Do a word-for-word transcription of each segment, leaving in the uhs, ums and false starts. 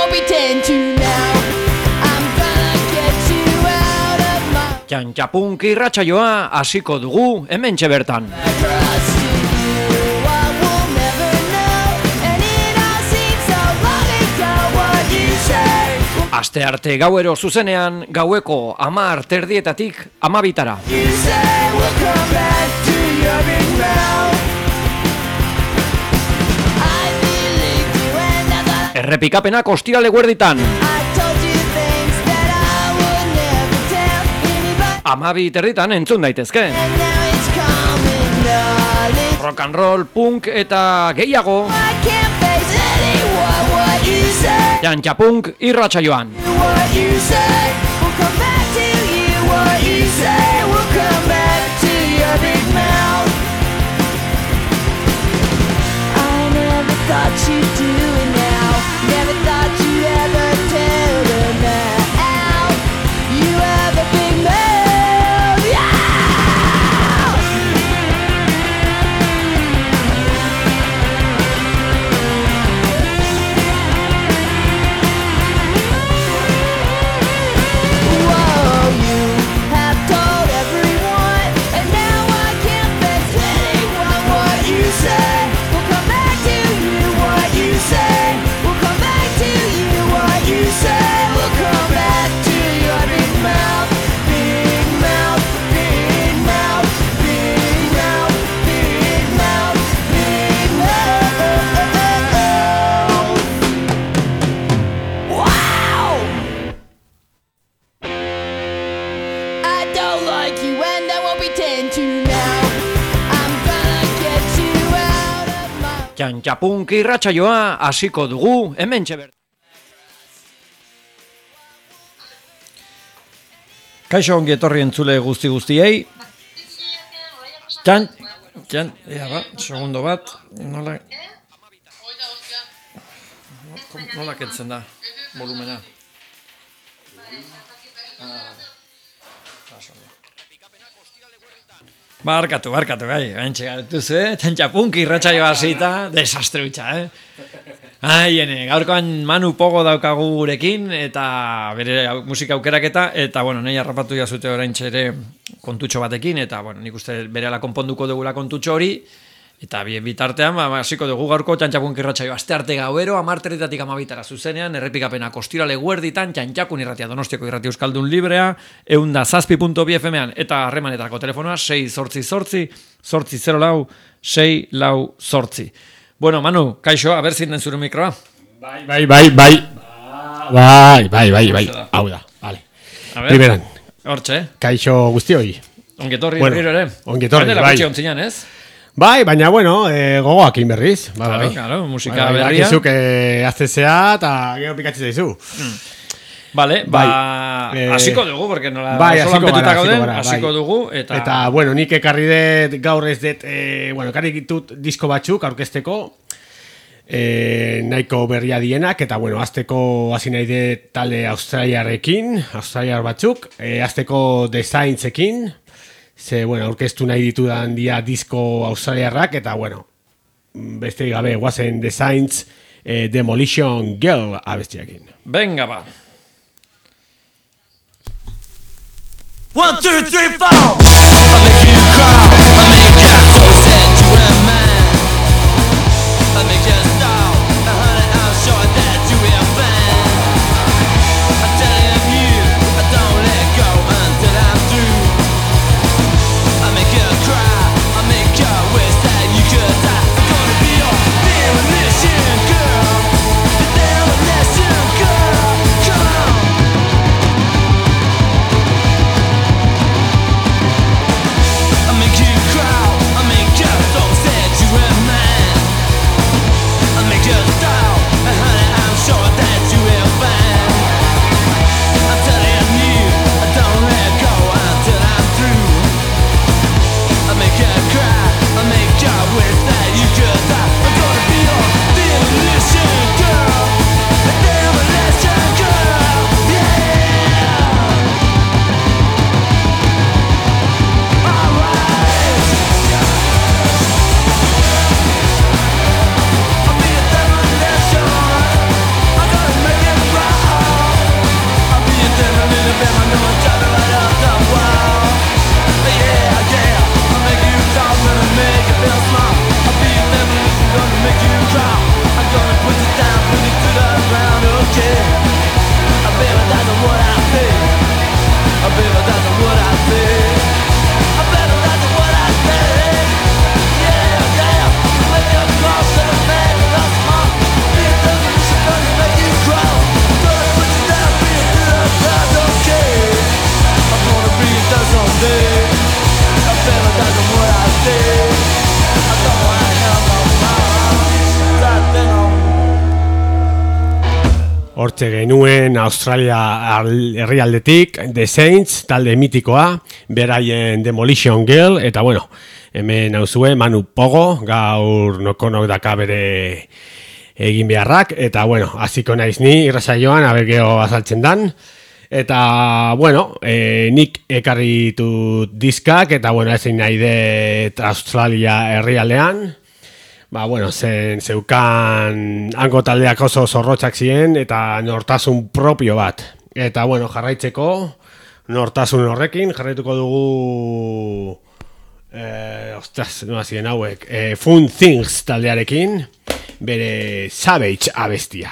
won't pretend to now. I'm gonna get you out of my Txantxapunk irratsaioa hasiko dugu hementxe bertan. trust in you. I will never know, and it all seems so long ago what you say. Aste arte gauero zuzenean, gaueko hamar terdietatik hamabitara. You say we'll come back to your big mouth. I believed you and I thought Errepikapenak ostirale guerditan. I told you things that I would never tell anybody. Hamabi terditan entzun daitezke. And now it's coming, darling. Rock and roll, punk eta gehiago. I can't face anyone what you say. Txantxapunk irratsaioan. What you say. We'll come back to you. What you say. We'll come back to your big mouth. I never thought you'd do it now. Never thought you'd ever tell them now. You have a big mouth. Yeah! Whoa, you have told everyone, and now I can't face anyone what you say. We'll come back to you what you say. We'll come back to you what you say. We'll come back to your big mouth, big mouth, big mouth, big mouth, big mouth, big mouth. Wow! I don't like you and I won't pretend to now. I'm gonna get you out of my Txantxapunk irratsaioa hasiko dugu hementxe bertan. Kaixo ongi etorri entzule guzti guztiei. Txan, txan, ea ba, segundo bat, nola... Nola kentzen da, volumena. Barkatu, barkatu, gai, gaintxe gartuz, eh? Txantxapunk irratsaioa hasita, desastre hutsa, eh? Ai, ene, gaurkoan Manu Pogo daukagu gurekin, eta bere musika aukeraketa, eta, bueno, nahi harrapatu jazute oraintxe ere kontutxo batekin, eta, bueno, nik uste berehala konponduko dugula kontutxo hori, eta bien bitartean, ba, hasiko dugu gaurko Txantxapunk irratsaioa aste arte gauero, hamar terdietatik hamabitara zuzenean, errepikapenak ostirale guerditan, Txantxakun irratia, Donostiako irrati euskaldun librea, eunda zazpi punto bi F M-an, eta harremanetarako telefonoa, sei zortzi zortzi, zortzi zero lau, sei lau zortzi. Bueno, Manu, kaixo, a ber zinen zure mikroa. Bai, bai, bai, bai. Bai, bai, bai, bai. Hau da, vale. A ber, Primeran, hortxe, kaixo guztioi. ongetorri Bueno, berriro ere. ongetorri, Baina bai. gutxi ontzinean, ez? Bai, baina, bueno, eh, gogoakin berriz. Bai, Claro, bai. claro, musika Bai, bai, berria. dakizuk, eh, aztezea eta gero pikatzi zaizu. Vale, Bai, ba, eh, hasiko dugu, porque nola bai, solan hasiko betuta gara, gauden, hasiko gara, hasiko bai. dugu, eta... Eta, bueno, nik ekarri dut gaur ez dut, eh, bueno, ekarri ditut disko batzuk aurkezteko, eh, nahiko berria dienak, eta, bueno, azteko hasi nahi dut talde australiarrekin, australiar batzuk, eh, azteko Designtsekin, ze, bueno, aurkeztu nahi ditudan dia disko australiarrak, eta, bueno, beste gabe, guazen Designtz, eh, Demolition Girl abestiakin. Venga, ba. One, two, three, four. I make you cry, I make you so sad you ain't mine. I make you stop, and honey, I'm sure that you will find. I'm telling you, I don't let go until I'm through. I make you cry, I make you wish that you could die. I'm gonna be your demolition girl, the demolition girl. Come on. I make you cry, I make hortze genuen Australia herrialdetik, The Saints, talde mitikoa, beraien Demolition Girl, eta bueno, hemen nauzue Manu Pogo, gaur nokonok daka bere egin beharrak, eta bueno, hasiko naiz ni irrasaioan, abergeo azaltzen dan, eta bueno, e, nik ekarri ditut diskak, eta bueno, ezin nahi dut Australia herrialdean, ba bueno, zen zeukan hango taldeak oso zorrotzak ziren, eta nortasun propio bat, eta bueno, jarraitzeko, nortasun horrekin, jarraituko dugu... Eh, ostras, no hasien hauek. Eh, Fun Things taldearekin, bere Savage abestia.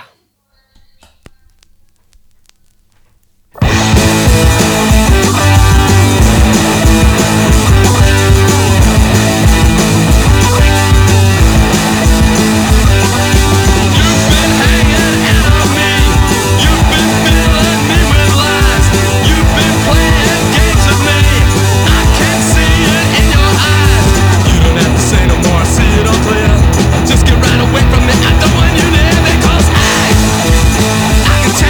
Just get right away from me. I don't want you near me, 'cause I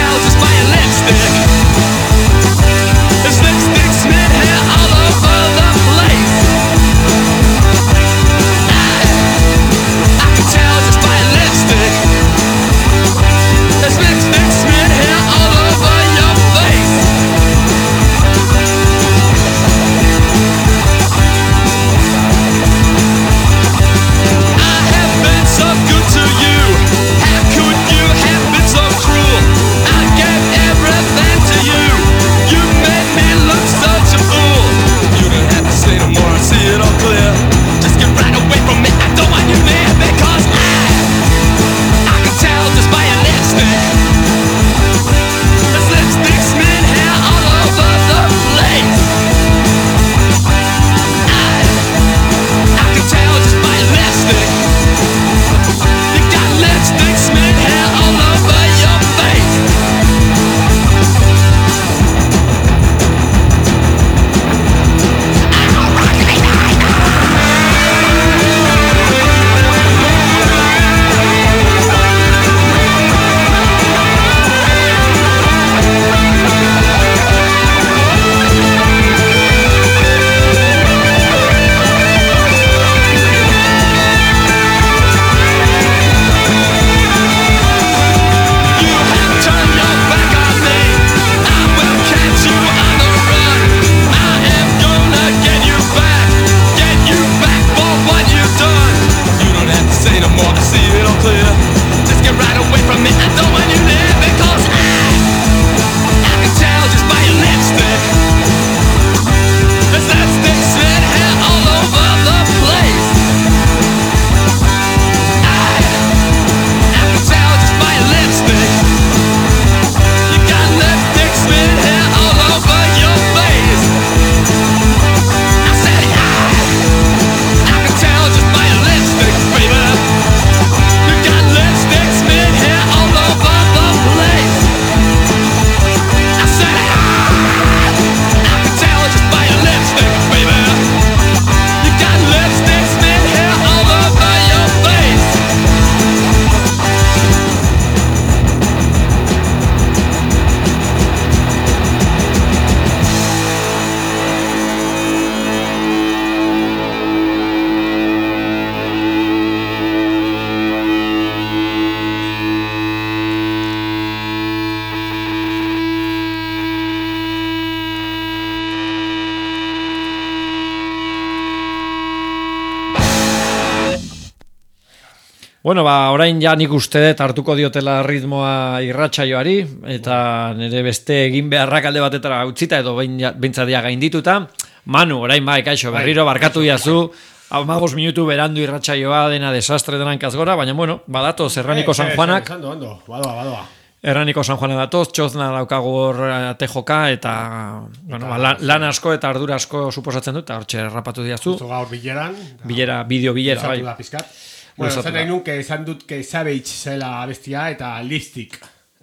Bueno, ba, orain ja nik uste dut hartuko diotela ritmoa irratsaioari, eta nire beste egin beharrak alde batetara utzita edo beintzadia gaindituta. Manu, orain bai, kaixo, berriro barkatu jazu, hamabos minutu berandu irratsaioa dena desastre denan kazgora, baina bueno, badatoz Erraniko San Juanak. Badoa, badoa. Erraniko San Juana datoz, txozna daukagu hor tejoka, eta bueno, ba, lan, lan asko eta ardura asko suposatzen dut, eta hortxe errapatu diazu. Gaur bileran. Bilera, bideo bilera, bai. Bueno, esan nahi nun, que esan dut que Savage zela bestia eta Listik,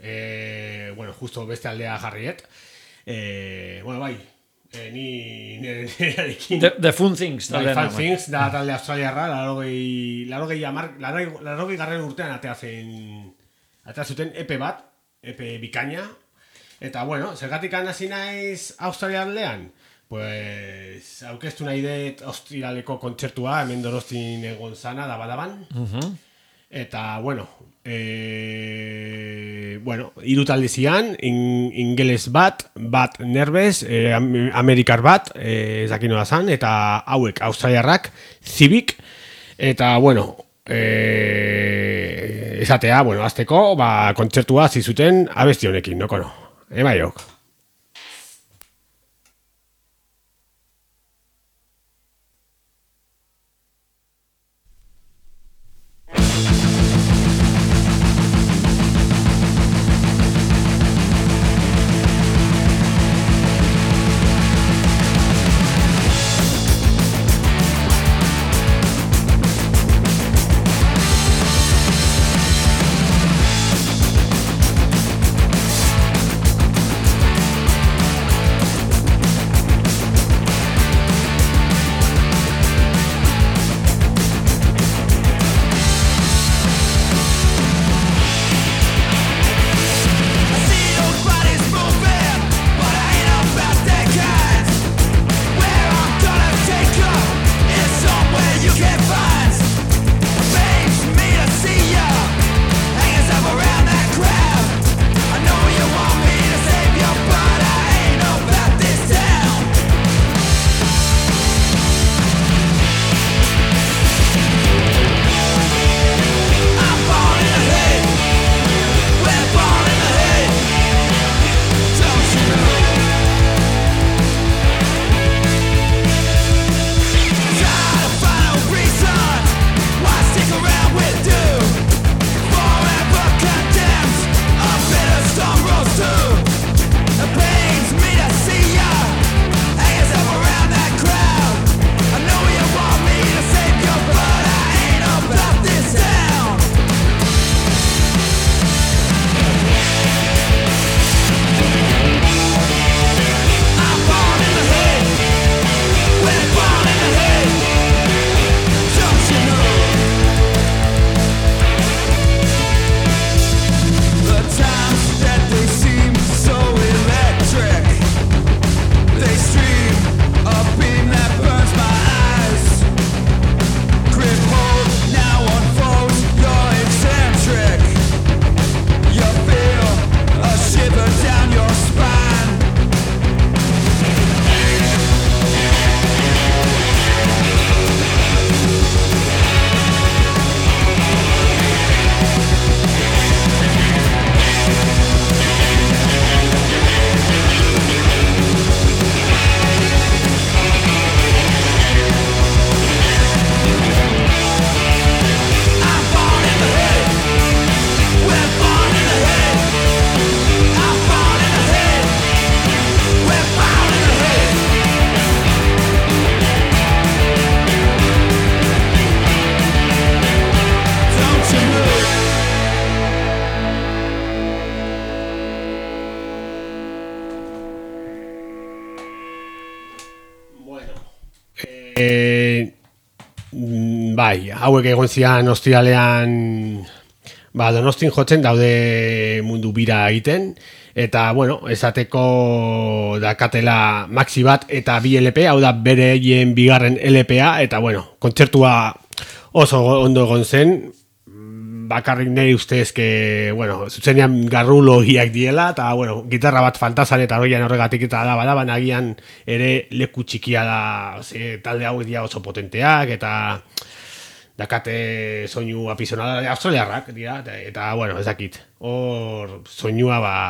eh, bueno, justo beste aldea jarriet. Eh, bueno, bai, eh, ni nerekin... The, the Fun Things. The Fun Things, da talde australiarra, larogei, larogei amar, larogei garren urtean atea zen, atea zuten E P bat, epe bikaina. Eta, bueno, zergatik hasi naiz Australia aldean? Pues, aurkeztu nahi dut Australialeko kontzertua, hemen Donostin egon zana, daba-daban. Uh-huh. Eta, bueno, e, bueno, hiru talde zian, in, ingeles bat, bat nervez, e, amerikar bat, e, ez dakit nola zan, eta hauek australiarrak, Civic, eta, bueno, e, esatea, bueno, azteko, ba, kontzertua zizuten abesti honekin, noko no? Emaiok. E, bai, hauek egon zian Australian, ba, Donostin jotzen daude mundu bira egiten, eta, bueno, esateko dakatela maxi bat eta bi L P, hau da bereien bigarren L P A, eta, bueno, kontzertua oso ondo egon zen, bakarrik nahi ustez, que, bueno, zuzenean garrulogiak diela, eta, bueno, gitarra bat faltazan eta horrean horregatik eta da, bada, agian ere leku txikia da, ze, talde hauek dira oso potenteak, eta dakate soinu apisonala, australiarrak dira, eta, eta, bueno, ez dakit, hor soinua, ba,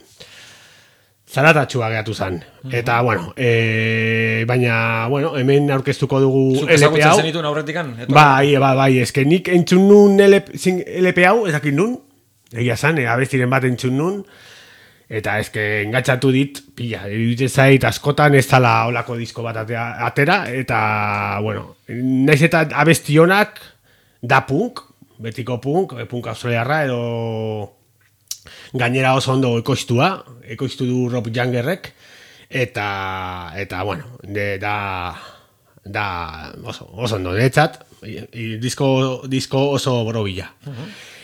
zaratatxua gehatu zen. Eta, bueno, e, baina, bueno, hemen aurkeztuko dugu Zuk L P hau. ezagutzen zenituen aurretikan? Bai, bai, bai, eske nik entzun nun L P hau, ez dakit nun, egia zan, abestiren bat entzun nun, eta eske engatxatu dit, pila, iruditzen zait askotan ez dala olako disko bat atea, atera, eta, bueno, naiz eta abesti honak da punk, betiko punk, punk australiarra, edo gainera oso ondo ekoiztua, ekoiztu du Rob Youngerrek, eta, eta bueno, de, da, da oso, oso ondo, netzat, disko, disko oso borobila. Uh-huh.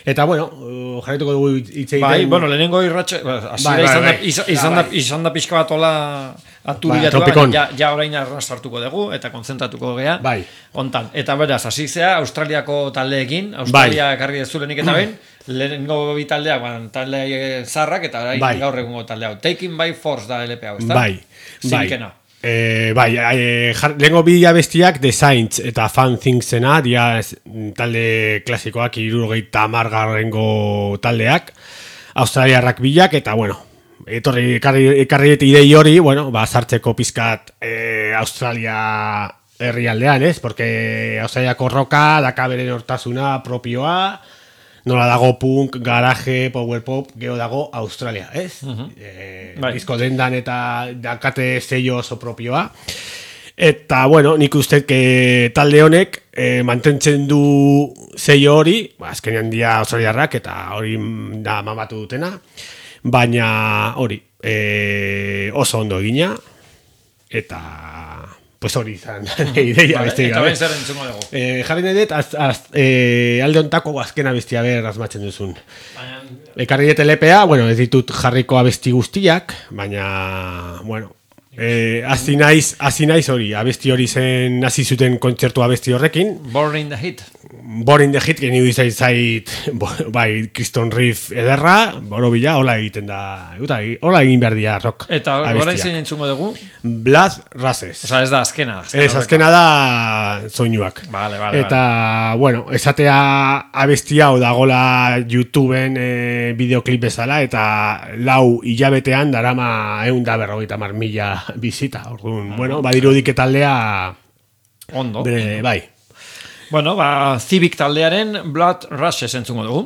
Eta, bueno, uh, jarretuko dugu hitz egiten. Bai, bueno, lehenengo irratxe, hasiera Bai, bai, izan da, bai. izan- izan da, izan da pixka bat ola aturilatua, Bai, tropikon. ja, ja orain arras hartuko dugu, eta konzentratuko gea. Bai. Ontan, eta beraz, hasi zea Australiako taldeekin, Australia Bai. ekarri dezulenik eta behin, lehenengo bi taldeak, ban, talde zarrak, eta orain Bai. gaur egungo talde hau. Taking by Force da L P hau, ezta? Bai, bai. Zinkena. E, bai, e, jar, lehenko bi abestiak The Saints eta Fun Thingsena, dia ez, talde klasikoak, hirurogeita hamargarrengo taldeak, australiarrak bilak, eta bueno, etorri ekarri, ekarri idei hori, bueno, ba, sartzeko pizkat e, Australia herrialdean, ez? Porque Australiako roka, daka beren hortasuna propioa, nola dago punk, garaje, power pop, geho dago Australia, ez? Eh, Bai. disko dendan eta dakate sello oso propioa. Eta, bueno, nik uste que talde honek eh, mantentzen du sello hori, ba, azkenean dia australiarrak eta hori da mamatu dutena, baina hori eh, oso ondo egina, eta pues hori izan ideia Vale, besterik eta gabe. behin zer entzungo dugu. Eh, jarri nahi dut, az, az, eh, alde ontako azken abestia ber asmatzen duzun. Baina, Ekarri dut L P A, bueno, ez ditut jarriko abesti guztiak, baina, bueno, eh, hasi naiz, hasi naiz hori, abesti hori zen hasi zuten kontzertu abesti horrekin, Born in the Heat. Born the Hit, geni izait zait, bo, bai, Kriston Riff ederra, borobila, hola egiten da, eta hola egin behar dira rock Eta orain abestiak. zein entzungo dugu? Blood Races. Osa, ez da azkena. Ez, azkena da soinuak. Vale, vale, Eta, bueno, esatea abesti hau dagola YouTubeen e, bideoklip bezala, eta lau hilabetean darama eun da berrogeita mar mila bizita. Orduan, bueno, badirudik taldea, Ondo. bere, bai. Bueno, ba, Civic taldearen Blood Rushes entzungo dugu.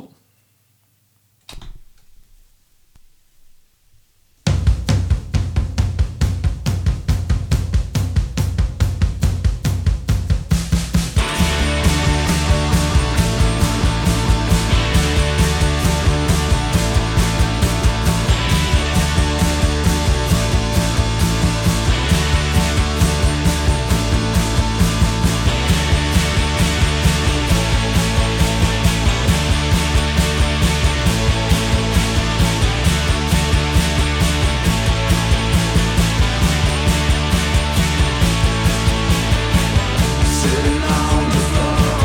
Sitting on the floor,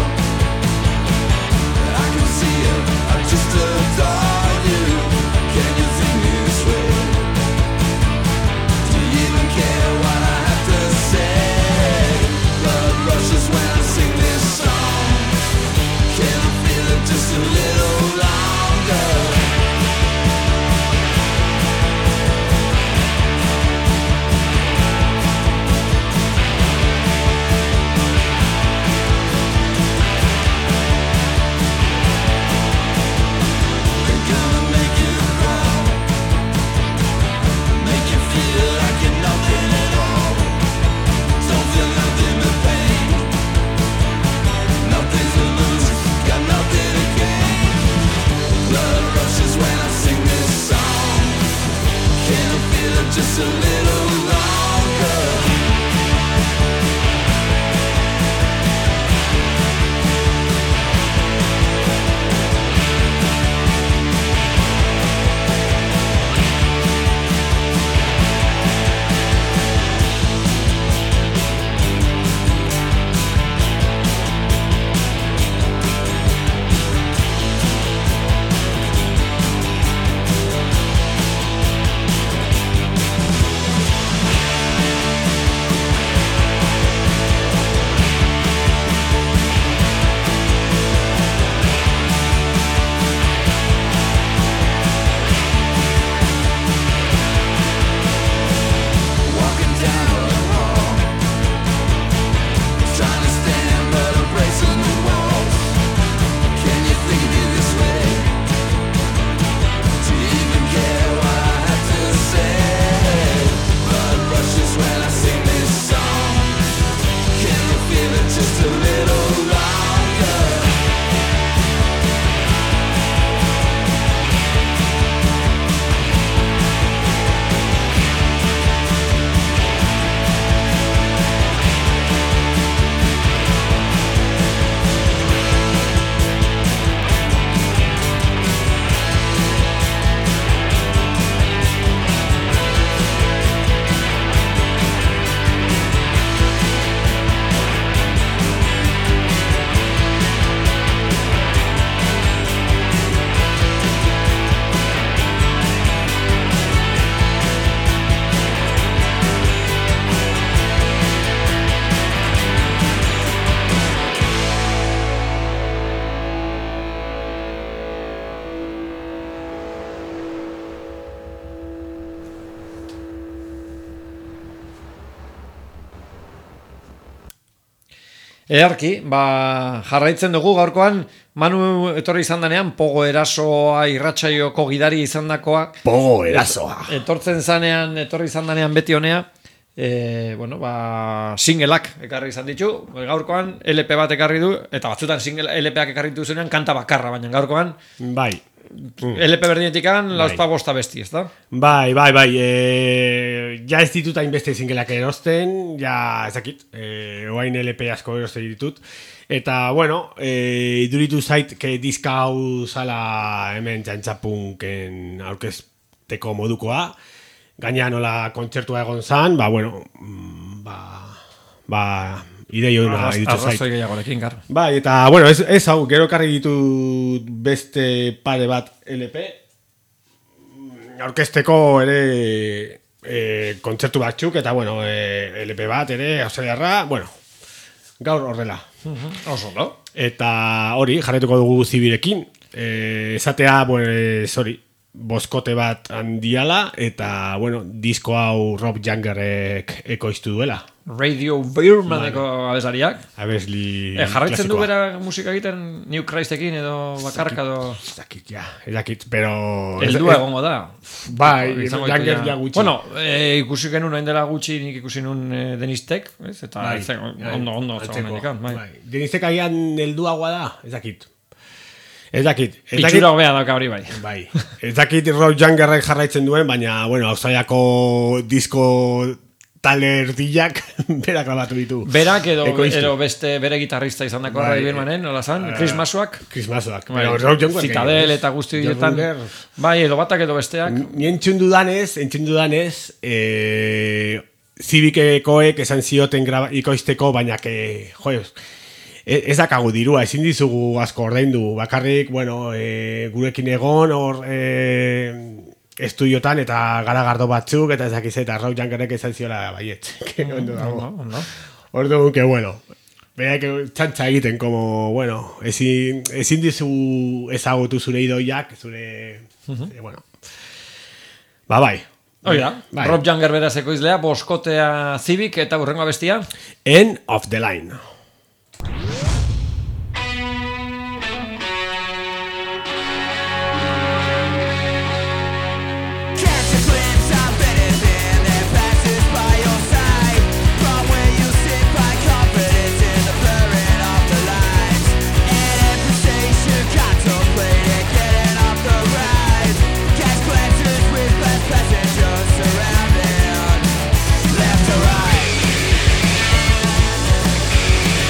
I can see you. I just adore you. Can you think this way? Do you even care what I have to say? Blood rushes when I sing this song. Can I feel it just a little longer? They're gonna make you crawl, make you feel like you're nothing at all. Don't feel nothing but pain, nothing to lose, got nothing to gain. Blood rushes when I sing this song. Can I feel it just a little longer? Ederki, ba, jarraitzen dugu gaurkoan, Manu etorri izan danean, Pogo Erasoa irratsaioko gidari izandakoa. Pogo Erasoa. Etortzen zanean, etorri izan danean beti honea, e, bueno, ba, singleak ekarri izan ditu, gaurkoan L P bat ekarri du, eta batzutan single L P-ak ekarri duzunean kanta bakarra, baina gaurkoan Bai. L P berdinetikan lauzpa bosta besti, ez da? Bai, bai, bai, e, ja ez ditut hainbeste zingelak erosten, ja ezakit, e, oain L P asko erosten ditut, eta, bueno, e, iduritu zait, que diska hau zala hemen txantxapunken aurkezteko modukoa, gaina nola kontzertua egon zan, ba, bueno, ba, ba, idei hona irutu zait. Arrazoi gehiagorekin, gar. Bai, eta, bueno, ez, ez hau, gero karri ditu beste pare bat L P, aurkezteko ere e, kontzertu batzuk, eta, bueno, e, L P bat ere, australiarra, bueno, gaur horrela. Oso, no? Eta hori, jarretuko dugu zibirekin, e, esatea, pues, hori, boskote bat handiala, eta, bueno, disko hau Rob Youngerrek ekoiztu duela. Radio Birmaneko abesariak. Abesli E, jarraitzen du klasikoa. bera musika egiten New Christekin edo bakarka edo... Ez dakit, ja, ez dakit, pero... Heldua egongo da. Bai, Izango ditu Younger ja- ja gutxi. Bueno, e, ikusi genuen hain dela gutxi, nik ikusi nun e, Denistek, ez? Eta Bai, ez zen, bai, ondo, ondo, antzeko, zegoen bai. bai. Denistek agian helduagoa da, ez dakit. Ez dakit. Ez dakit, Pitxura hobea dauka hori bai. bai. Ez dakit Rob Youngerrek jarraitzen duen, baina, bueno, Australiako disko talde erdiak berak grabatu ditu. Berak edo, Ekoiztu. edo beste bere gitarrista izan dako Bai. Ray Birmanen, nola zan? Chris Masuak? Chris Masuak. Bai. Pero Rob Youngerek. Citadel eta guzti John horietan. Ruger. Bai, edo batak edo besteak. Ni entzun dudanez, entzun dudanez, eh, Civikekoek esan zioten graba, ikoizteko, baina que, jo, ez ez dakagu dirua, ezin dizugu asko ordaindu, bakarrik, bueno, e, gurekin egon, hor, e, estudiotan, eta garagardo batzuk, eta ezakiz, eta Rob Youngerek esan ziola baiet, que ondo dago. Ondo, ondo. Orduan, que bueno, berak txantxa egiten, como, bueno, ezin, ezin dizu ezagutu zure idoiak, zure, eh, bueno, ba, bai. Hoi da, Bai. Rob Younger beraz ekoizlea, boskotea Civic eta urrengo abestia. End of the line. Catch a glimpse of anything that passes by your side. From where you sit, find confidence in the blurring of the lines. And every station contemplating getting off the ride. Catch glances with past passengers surrounding, left to right.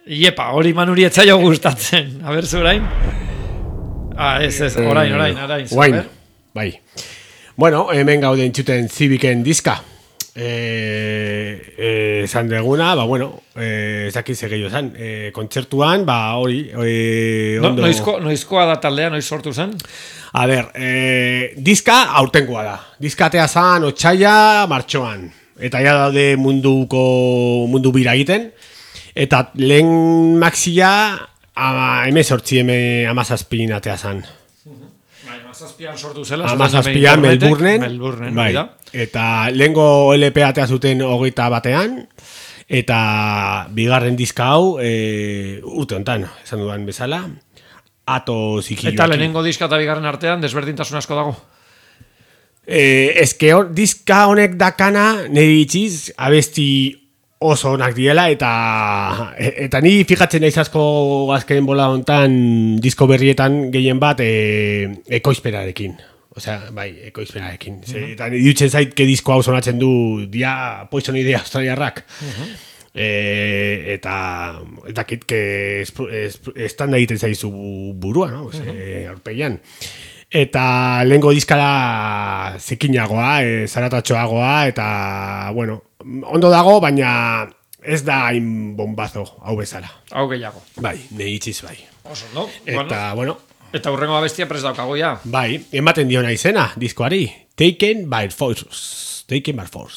Iepa, hori Manuri etzaio gustatzen. A ber, zu orain? Ah, ez, ez, orain, orain, orain. Orain, bai. Bueno, hemen gaude entzuten Civicen diska. Eh, eh, esan deguna, ba, bueno, eh, ez dakit gehiago esan. Eh, kontzertuan, ba, hori, eh, No, ondo... noizko, noizkoa da taldea, noiz sortu zen? A ber, eh, diska aurtengoa da. Diska atea zan, otxaila, martxoan. Eta ja daude munduko, mundu bira egiten. Eta lehen maxia, ama, emezortzi, eme amazazpin atea zan. Bai, amazazpian sortu zela. Amazazpian, Melbournen. Melbournen, Bai. da. Eta lehengo L P atea zuten hogeita batean. Eta bigarren diska hau, e, urte hontan, esan dudan bezala. Ato zikioekin. Eta lehenengo diska eta bigarren artean, desberdintasun asko dago. Eh, eske hor, diska honek dakana, niri itxiz, abesti oso onak diela, eta eta ni fijatzen naiz asko azken bola hontan disko berrietan gehien bat e, ekoizperarekin. Osea, bai, ekoizperarekin. Uh -huh. Eta irutzen zait, ke disko hau sonatzen du dia Poison Idea australiarrak. Uh -huh. E, eta eta kitke estan egiten zaizu burua, no? Ose, uh -huh. aurpegian. Eta lehengo diskara zikinagoa, e, zaratatxoagoa, eta, bueno, ondo dago, baina ez da hain bombazo hau bezala. Hau gehiago. Bai, nahi itxiz bai. Oso, no? Eta, bueno, eta hurrengo abestia prest daukago ja. bai, ematen diona izena, diskoari. Taken by Force. Taken by Force.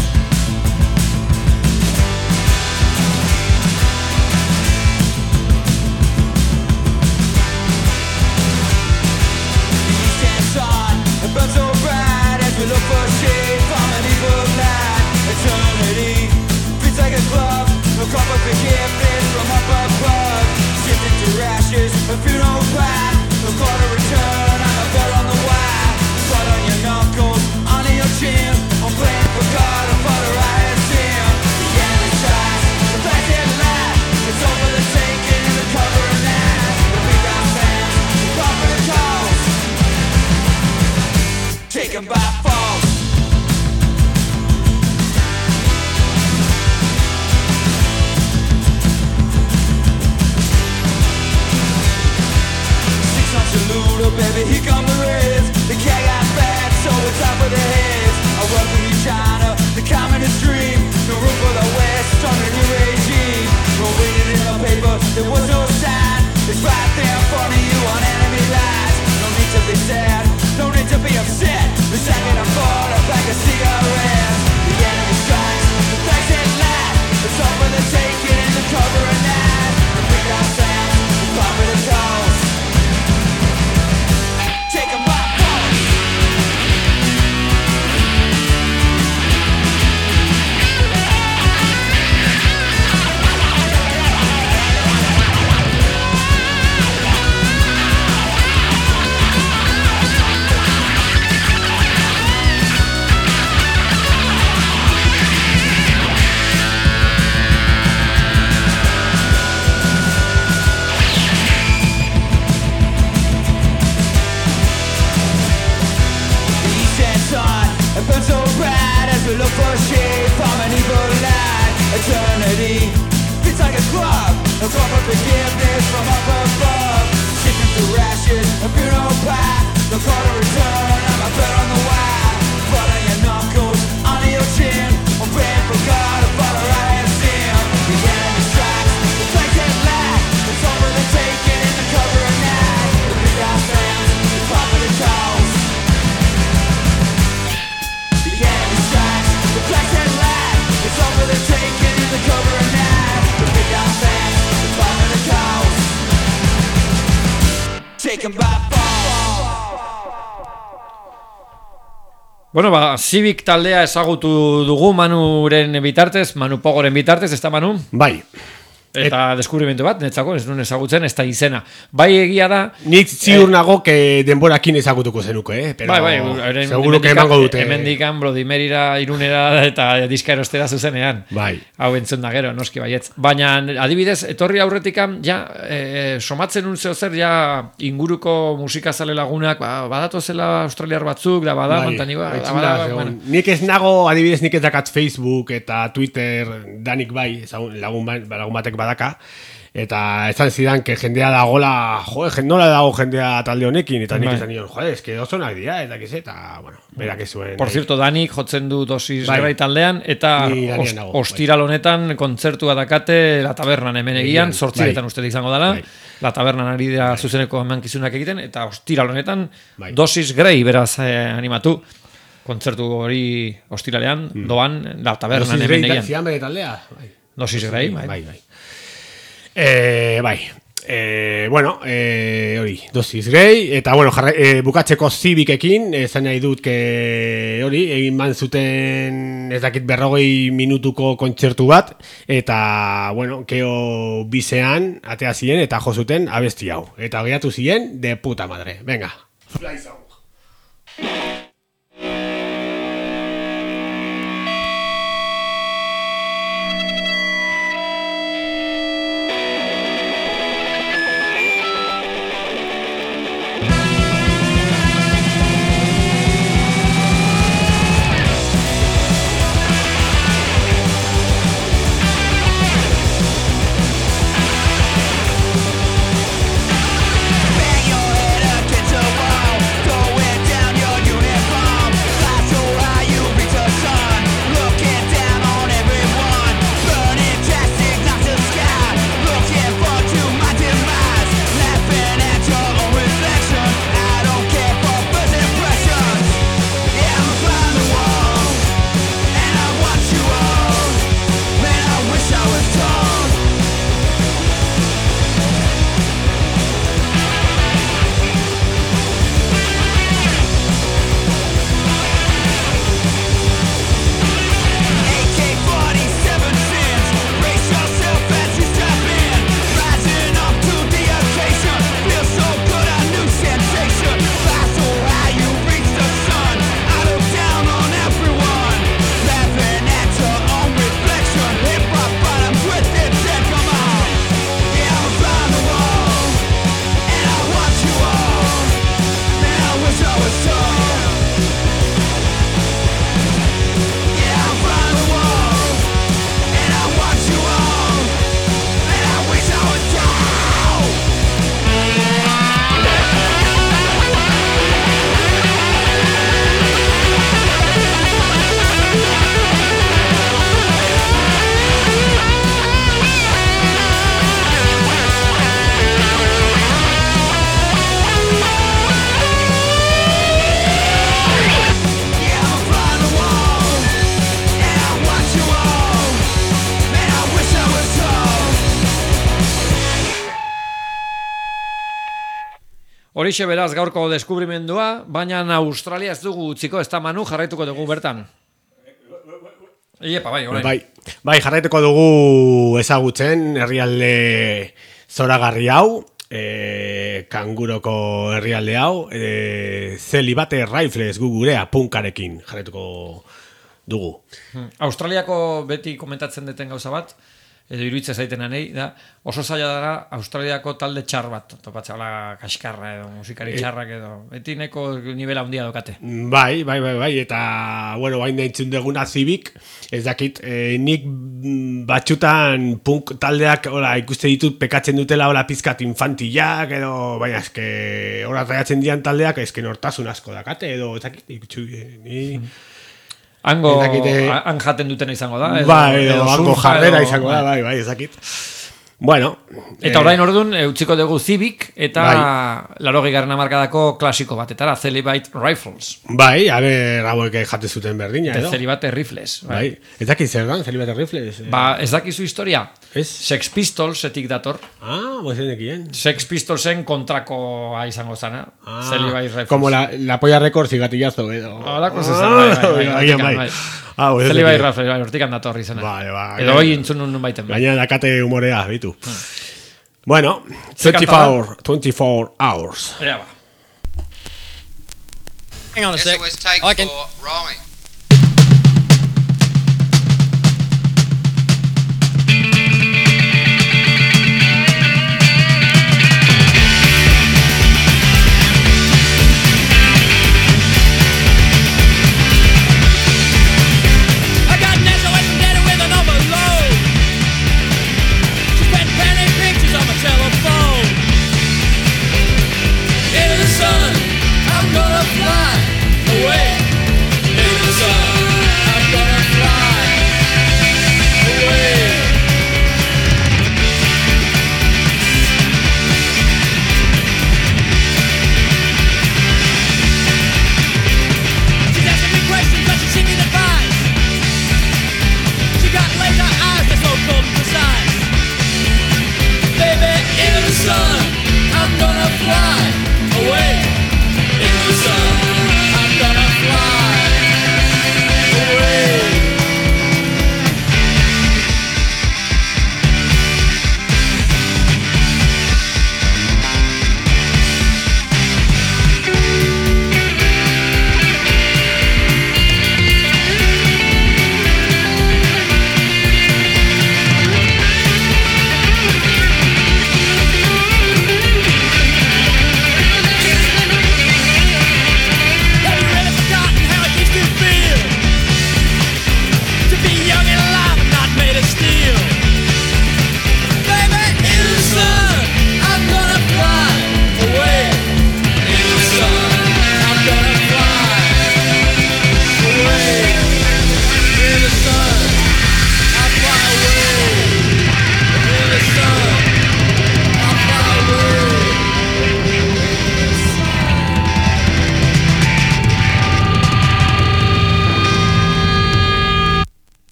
Burn so bright as we look for shade from an evil light. Eternity fits like a glove, no cup of forgiveness from up above. Shifted to ashes, a funeral pie, no call to return. I'm a bet on the wire, blood on your knuckles, under your chin. I'm playing for God, I'm for the riot sin. The enemy tries, the black and light. It's over the taking and the cover and night. The big down fans, the call for the cause. Taken by force. Six on salute, baby, here come the reds. The cat got back, so it's top of the heads. I welcome you, China, the communist dream. No room for the West under new regime. No reading in the paper, there was no sign. It's right there in front of you on enemy lines. No need to be sad, no need to be upset. The second I'm bored, a pack of cigarettes. The enemy strikes, the flags at light. It's all for the taking and the cover of night. The big down sound, the pop of the coast. Take 'em by force. It burns so bright as we look for shade from an evil light. Eternity fits like a glove, no call for forgiveness from up above. Shifting through ashes, a funeral pie, no call to return. I'm a bet on the wire, blood on your knuckles, under your chin. I'm praying for God to follow riot sin. The enemy strikes, the flags at light. It's over the taking and the cover of night. The big down fans, the pop of the toes. The enemy strikes, the flags at light. It's over the taking and the cover of night. The big down fans, the pop of the toes. Taken by force. Bueno, ba, Civic taldea ezagutu dugu Manuren bitartez, Manu Pogoren bitartez, ez da Manu? Bai. Eta deskubrimentu bat, netzako, ez nuen ezagutzen, ez da izena. Bai egia da... Nik ziur nago que denborakin ezagutuko zenuke, eh? Pero bai, bai, seguro que emango dute. Hemendikan, Blodimerira, Irunera eta diska erostera zuzenean. Bai. Hau entzun da gero, noski baietz. Baina, adibidez, etorri aurretikan, ja, e, somatzen un zeo zer, ja, inguruko musikazale lagunak, ba, badatu zela australiar batzuk, da bada, Bai, Montanigua, da aitzin bada, da, bueno. segun. Nik ez nago, adibidez, nik ez dakat Facebook eta Twitter, danik bai, ezagun, lagun, ba- lagun batek badaka, Eta esan zidan, que jendea dagola, joe, nola dago jendea talde honekin, eta nik Bai. esan nion, joe, eske oso onak dira, eta kiz, eta, bueno, berak ez zuen. Por cierto, Danik jotzen du dosis Bai. grai taldean, eta Ni Danian os- nago, bai. ostiral honetan kontzertua dakate La Tabernan hemen egian, Egian, sortziretan bai. uste izango dela, Bai. La Tabernan ari da zuzeneko emankizunak egiten, eta ostiral honetan Bai. dosis grei beraz eh, animatu. Kontzertu hori ostiralean, doan La Tabernan Dosis hemen Grey egian. zidan bere taldea. Bai. Dosis grei, bai. Bai, bai. Eh, bai. Eh, bueno, eh, hori, Dosis Grey, eta bueno, jarra, eh, bukatzeko Civikekin, esan nahi dut, que hori, egin man zuten ez dakit berrogei minutuko kontzertu bat, eta, bueno, keo bizean, atea ziren, eta jo zuten abesti hau. Eta gehiatu ziren, de puta madre. Venga. Fly song. Bang your head against a wall, throwing down your uniform. Fly so high you reach the sun, looking down on everyone. Burning drastic, not the sky, looking for to my demise. Laughing at your own reflection, I don't care for first impressions. Yeah, I'm behind the wall, and I watch you all. Man, I wish I was told. A K forty-seven sins, brace yourself as you step in. Rising up to the occasion, feel so good, a new sensation. Fly so high you reach the sun, I look down on everyone. Laughing at your own reflection, hip hop bottoms with it, said come on. Yeah, I'm behind the wall, and I watch you all. Man, I wish I was told. Yeah, I'm behind the wall, and I watch you all. Man, I wish I was told. Yeah, I'm behind the wall, and I watch you all. Man, I wish I was told. Horixe beraz gaurko deskubrimendua, baina Australia ez dugu utziko, ez da Manu, jarraituko dugu bertan. Iepa, bai, orain. Bai, bai, jarraituko dugu ezagutzen herrialde zoragarri hau, e, kanguroko herrialde hau, e, Celibate Rifles gu gurea punkarekin jarraituko dugu. Australiako beti komentatzen deten gauza bat, edo iruditzen zaiten anei, da oso zaila dara Australiako talde txar bat, topatzala kaskarra edo musikari txarrak edo, beti neko nivela handia dokate. Bai, bai, bai, bai, eta, bueno, bain da entzun duguna Civic, ez dakit, e, nik mm, batxutan punk taldeak, hola, ikuste ditut pekatzen dutela, hola, pizkat infantillak, edo, baina, eske, hola, traiatzen dian taldeak, eske nortasun asko dakate, edo, ez dakit, ikutxu, ni... Hango, Ez dakite- han jaten dutena izango da. Bai, edo, hango surfa jarrera edo- izango da, bai, bai, ez dakit. Bueno. Eta eh, orain orduan, e, utziko dugu Civic, eta Bai. larogei garren hamarkadako klasiko bat, eta Celibate Rifles, Bai, a ber, hauek jate zuten berdina, eta edo. Celibate Rifles. Bai. Bai, ez dakit zer dan, Celibate Rifles. eh. Ba, ez dakizu historia? Ez? Sex Pistolsetik dator. Ah, pues nekien. Sex Pistolsen kontrakoa izango zana. Ah, Celibate Rifles. como la, la polla records y gatillazo, edo. Holako zezan, bai, bai, bai, agian hortikan, bai. bai. Ah, pues ez Celibate nekien. Rifles, bai, hortikan dator izana. Vale, vale. Edo hoi intzun nun baiten. Bai. Gaina dakate humorea, bitu. Bueno, Ze kanta veinticuatro, veinticuatro hours. Ea ba. Hang on a This sec. was take I can. four, rolling. I got Nessa waiting dead with an overload. She spent penny pictures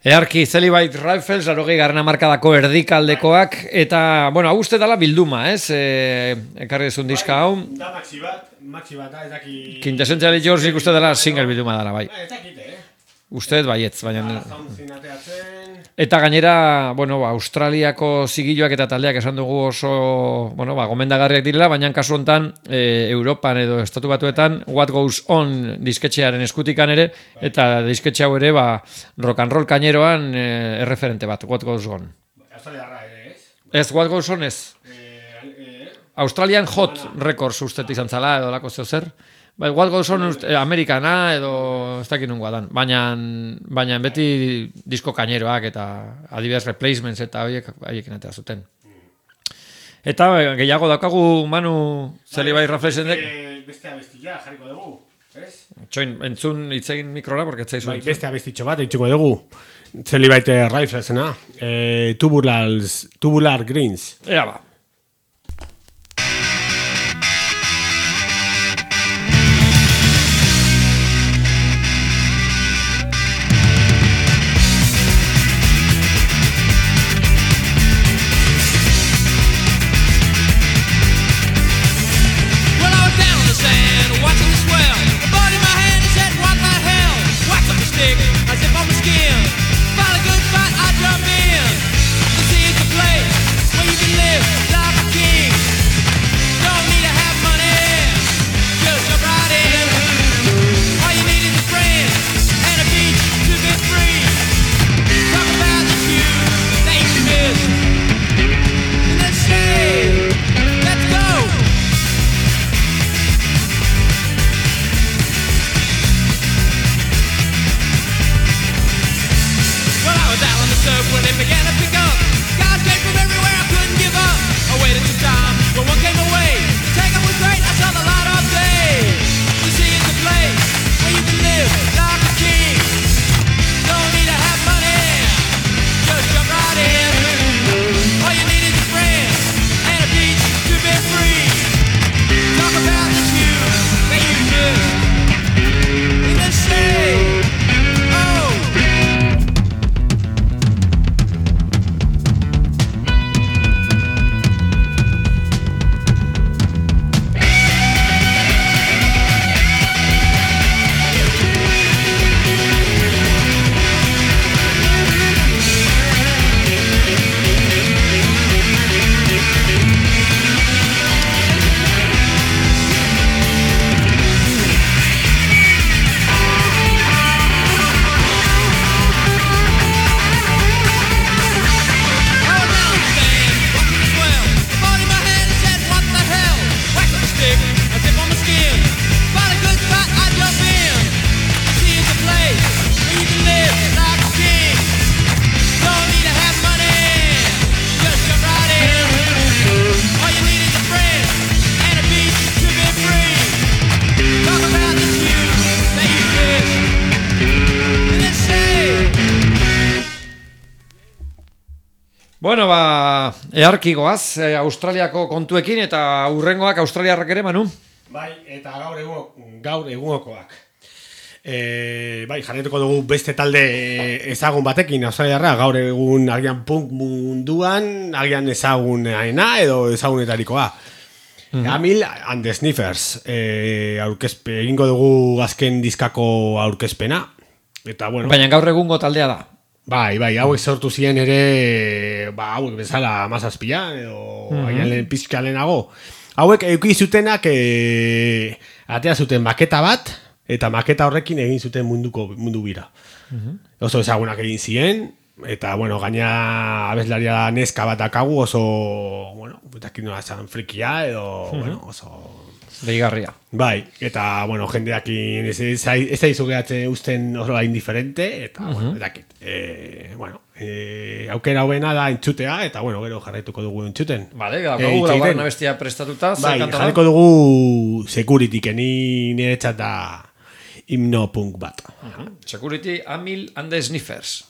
Earki Celibate Rifles, larogei garren hamarkadako erdikaldekoak, eta, bueno, hau uste dela bilduma, ez? E, ekarri duzun diska hau. Da maxi bat, maxi bat da, ez daki... Quintessential George nik uste dela single bilduma dela, bai. Ez dakite, eh? Usteet baietz, baina... Zauntzin ateatzen... Eta gainera, bueno, ba, Australiako zigiloak eta taldeak esan dugu oso, bueno, ba, gomendagarriak direla, baina kasu hontan e, Europan edo Estatu Batuetan What Goes On disketxearen eskutikan ere, eta disketxe hau ere, ba, rock and roll kaineroan e, erreferente bat, What Goes On. Australiarra ere, ez? Ez, What Goes On ez. Eh, eh, Australian Hot Records ustet izan zala, edo lako zeo zer. Bai, What Goes On eh, Amerikana edo ez dakit nungoa dan. Baina, baina beti disko kaineroak eta adibidez Replacements eta horiek haiekin atea zuten. Eta gehiago daukagu Manu Celibate Riflesendek. eh, beste abestia jarriko dugu, ez? Txoin, entzun hitzegin mikrora, porque etzaizu. Bai, beste abestitxo bat eitzuko dugu. Celibate Riflesena. Eh, tubular, tubular Greens. Ea ba. Well, I was down on the sand, watching the swell. A bud in my hand said, "What the hell?" Whacked up the stick, I zip on the skin. Found a good spot, I jump in. The sea is the place where you can live like a king. Don't need to have money, just jump right in. All you need is a friend and a beach to be free. Talk about the few that you miss. And let's say, let's go. Well, I was out on the surf when it began to pick up. Guys came from everywhere, I couldn't give up. I waited some time, but one came away. The take-up was great, I saw the light of day. The sea is the place where you can live like a king. Don't need to have money, just jump right in. All you need is a friend and a beach to be free. Talk about the few that you miss. In the sea, oh. I was down on the sand, watching the swell. A bud in my hand said, "What the hell?" Whacked up the stick, I zip on the skin. Found a good spot, I jump in. The sea is the place where you can live like a king. Don't need to have money, just jump right in. All you need is a friend and a beach to be free. Talk about the few that you miss. And let's say. Bueno, ba, earki goaz, e, Australiako kontuekin eta urrengoak Australiarrak ere, Manu. Bai, eta gaur egun, gaur egunokoak. E, bai, jarretuko dugu beste talde ezagun batekin, Australiarra, gaur egun agian punk munduan, agian ezagunaena edo ezagunetarikoa. Amil and the Sniffers, e, aurkezpe, egingo dugu azken diskako aurkezpena. Eta bueno, Baina gaur egungo taldea da. bai, bai, hauek sortu ziren ere, ba, hauek bezala mazazpian, edo mm -hmm. lehen pizka lehenago. Hauek euki zutenak e, atea zuten maketa bat, eta maketa horrekin egin zuten munduko mundu bira. Oso ezagunak egin ziren, eta, bueno, gaina abeslaria neska bat dakagu oso, bueno, butakit nola esan frikia, edo, bueno, oso... Deigarria. Bai, eta, bueno, jendeakin ez, ez, ez da izu gehatzen usten oso indiferente, eta, bueno, ez dakit. E, bueno, e, aukera hobena da entzutea, eta, bueno, gero jarraituko dugu entzuten. Vale, daukagu Eh, laugarren abestia prestatuta, zer Bai, kanta da? jarriko dugu Security, keni niretzat da himno punk bat. Security, Amil and the Sniffers.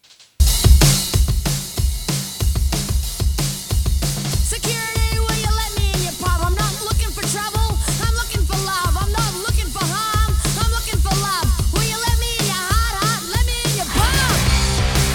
Security, will you let me in your pub? I'm not looking for trouble. I'm looking for love. I'm not looking for harm. I'm looking for love. Will you let me in your heart, heart? Let me in your pub.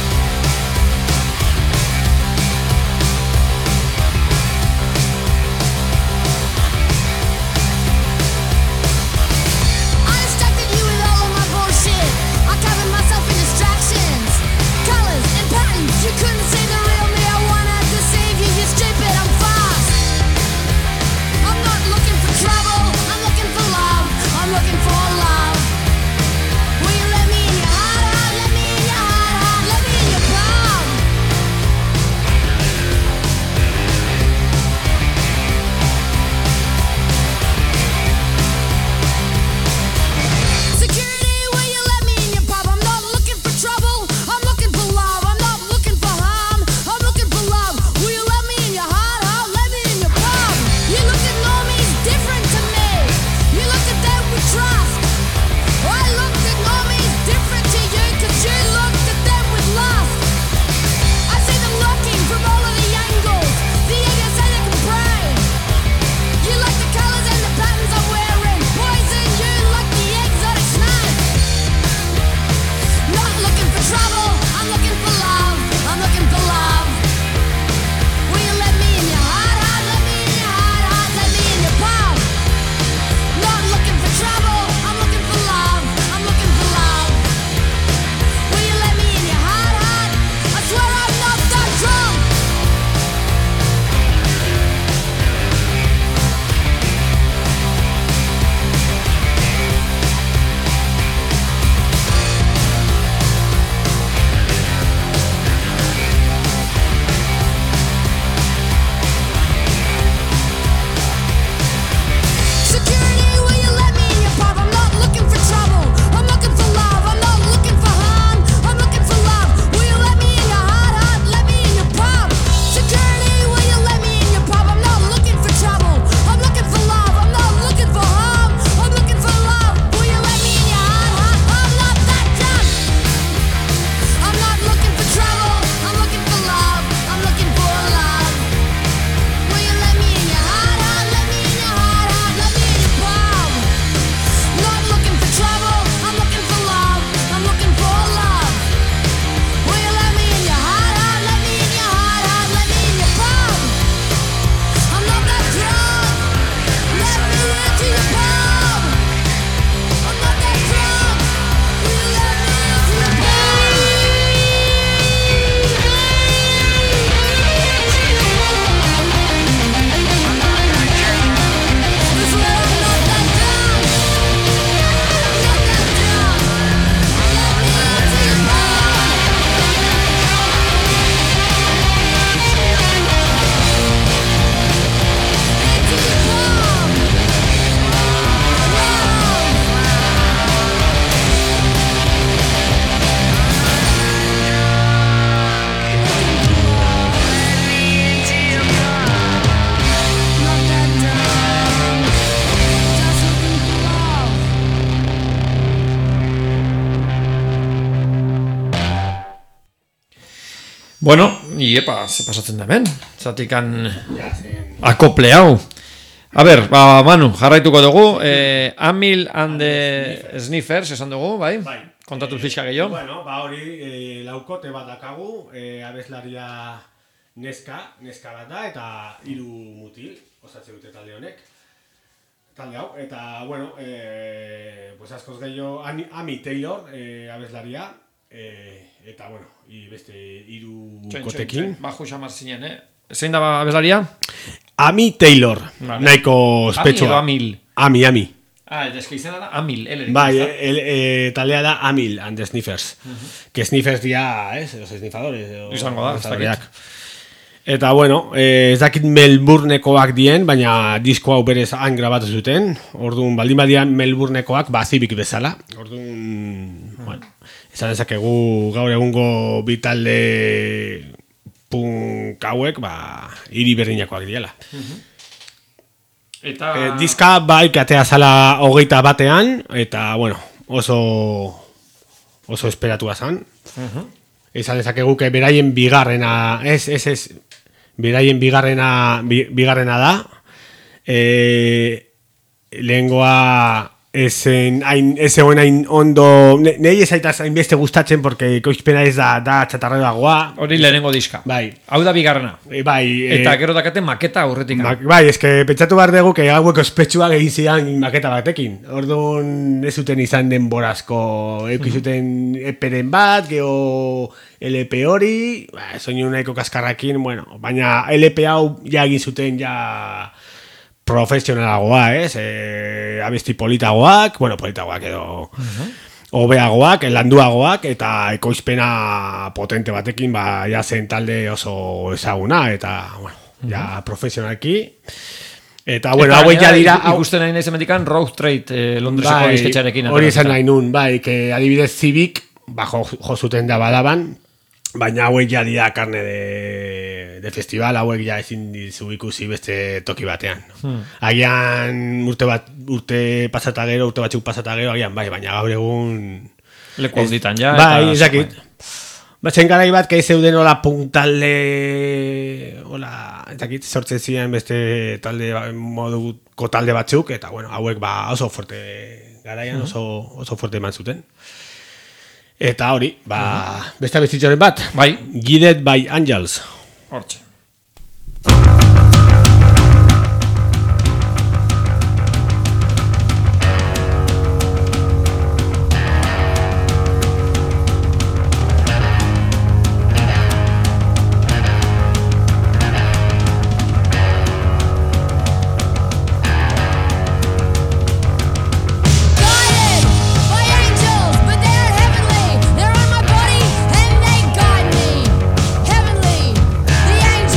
Bueno, iepa, ze pasatzen da hemen. Zatikan akople hau. A ber, ba, Manu, jarraituko dugu. Eh, Amil and the Sniffers, esan dugu, bai? Bai. Kontatu pixka gehiago. Bueno, ba hori, e, laukote bat dakagu, e, abeslaria neska, neska bat da, eta hiru mutil, osatzen dute talde honek. Talde hau, eta, bueno, e, pues askoz gehiago, Ami, Ami Taylor, e, abeslaria, e, eta, bueno, i beste hiru kotekin. Baju xamar zinen, eh? Zein da abeslaria? Ami Taylor, Vale. nahiko Ami ospetsua. edo Amil? Ami, Ami. Ah, eske izena da Amil, elerik. Bai, el, e, taldea da Amil and the Sniffers. Que Sniffers dia, ez, los snifadores. o- Izango da, ez dakit. abeslariak. Eta, bueno, eh, ez dakit Melbournekoak dien, baina disko hau berez han grabatu zuten. Orduan, baldin badian Melbournekoak, ba, Zibik bezala. Orduan, bueno, esan dezakegu gaur egungo bi talde punk hauek, ba, hiri berdinakoak diela. Eta... Eh, diska bai katea zala hogeita batean, eta, bueno, oso oso esperatua zan. Esan dezakegu que beraien bigarrena, ez, ez, ez, beraien bigarrena, bi, bigarrena da. Eh, lehengoa esen, hain, ez egon hain ondo, ne, nahi ez aitaz hainbeste gustatzen, porque koizpena ez da, da txatarreagoa. Hori lehenengo diska. Bai, Hau da bigarrena. e, bai. Eta eh, gero dakate maketa aurretik. Ma- Bai, eske pentsatu behar dugu que hauek ospetsuak egin zidan maketa batekin. Orduan ez zuten izan denborazko eukizuten eperen bat, geho L P hori, ba, soinu nahiko kaskarrakin, bueno, baina L P hau ja egin zuten ja profesionalagoa, ez? E, abesti politagoak, bueno, politagoak edo hobeagoak, landuagoak, eta ekoizpena potente batekin, ba, ja zen talde oso ezaguna, eta, bueno, ja profesionalki. Eta, bueno, hauek ja dira... hau- Ikusten nahi naiz emetikan Road Trade eh, Londreseko bai, distetxearekin. hori esan ateratuta. nahi nun, bai, que adibidez Civic, ba, jo, jo zuten da badaban, baina hauek ja dira karne de, de festival, hauek ja ezin dizu ikusi beste toki batean. Hmm. Agian urte bat, urte pasata gero, urte batzuk pasata gero, agian, bai, baina gaur egun... Leku alditan ja. Bai, eta- ez dakit. Batzen garai bat, kai zeuden hola puntalde, hola, ez dakit, sortzen ziren beste talde, ba- moduko talde batzuk, eta, bueno, hauek ba oso fuerte garaian, oso, oso fuerte eman zuten. Eta hori, ba, beste abestitxoren bat, Bai. Guided by Angels. Hortxe. Guided by angels, but they're heavenly. They're on my body and they guide me. Heavenly, the angels.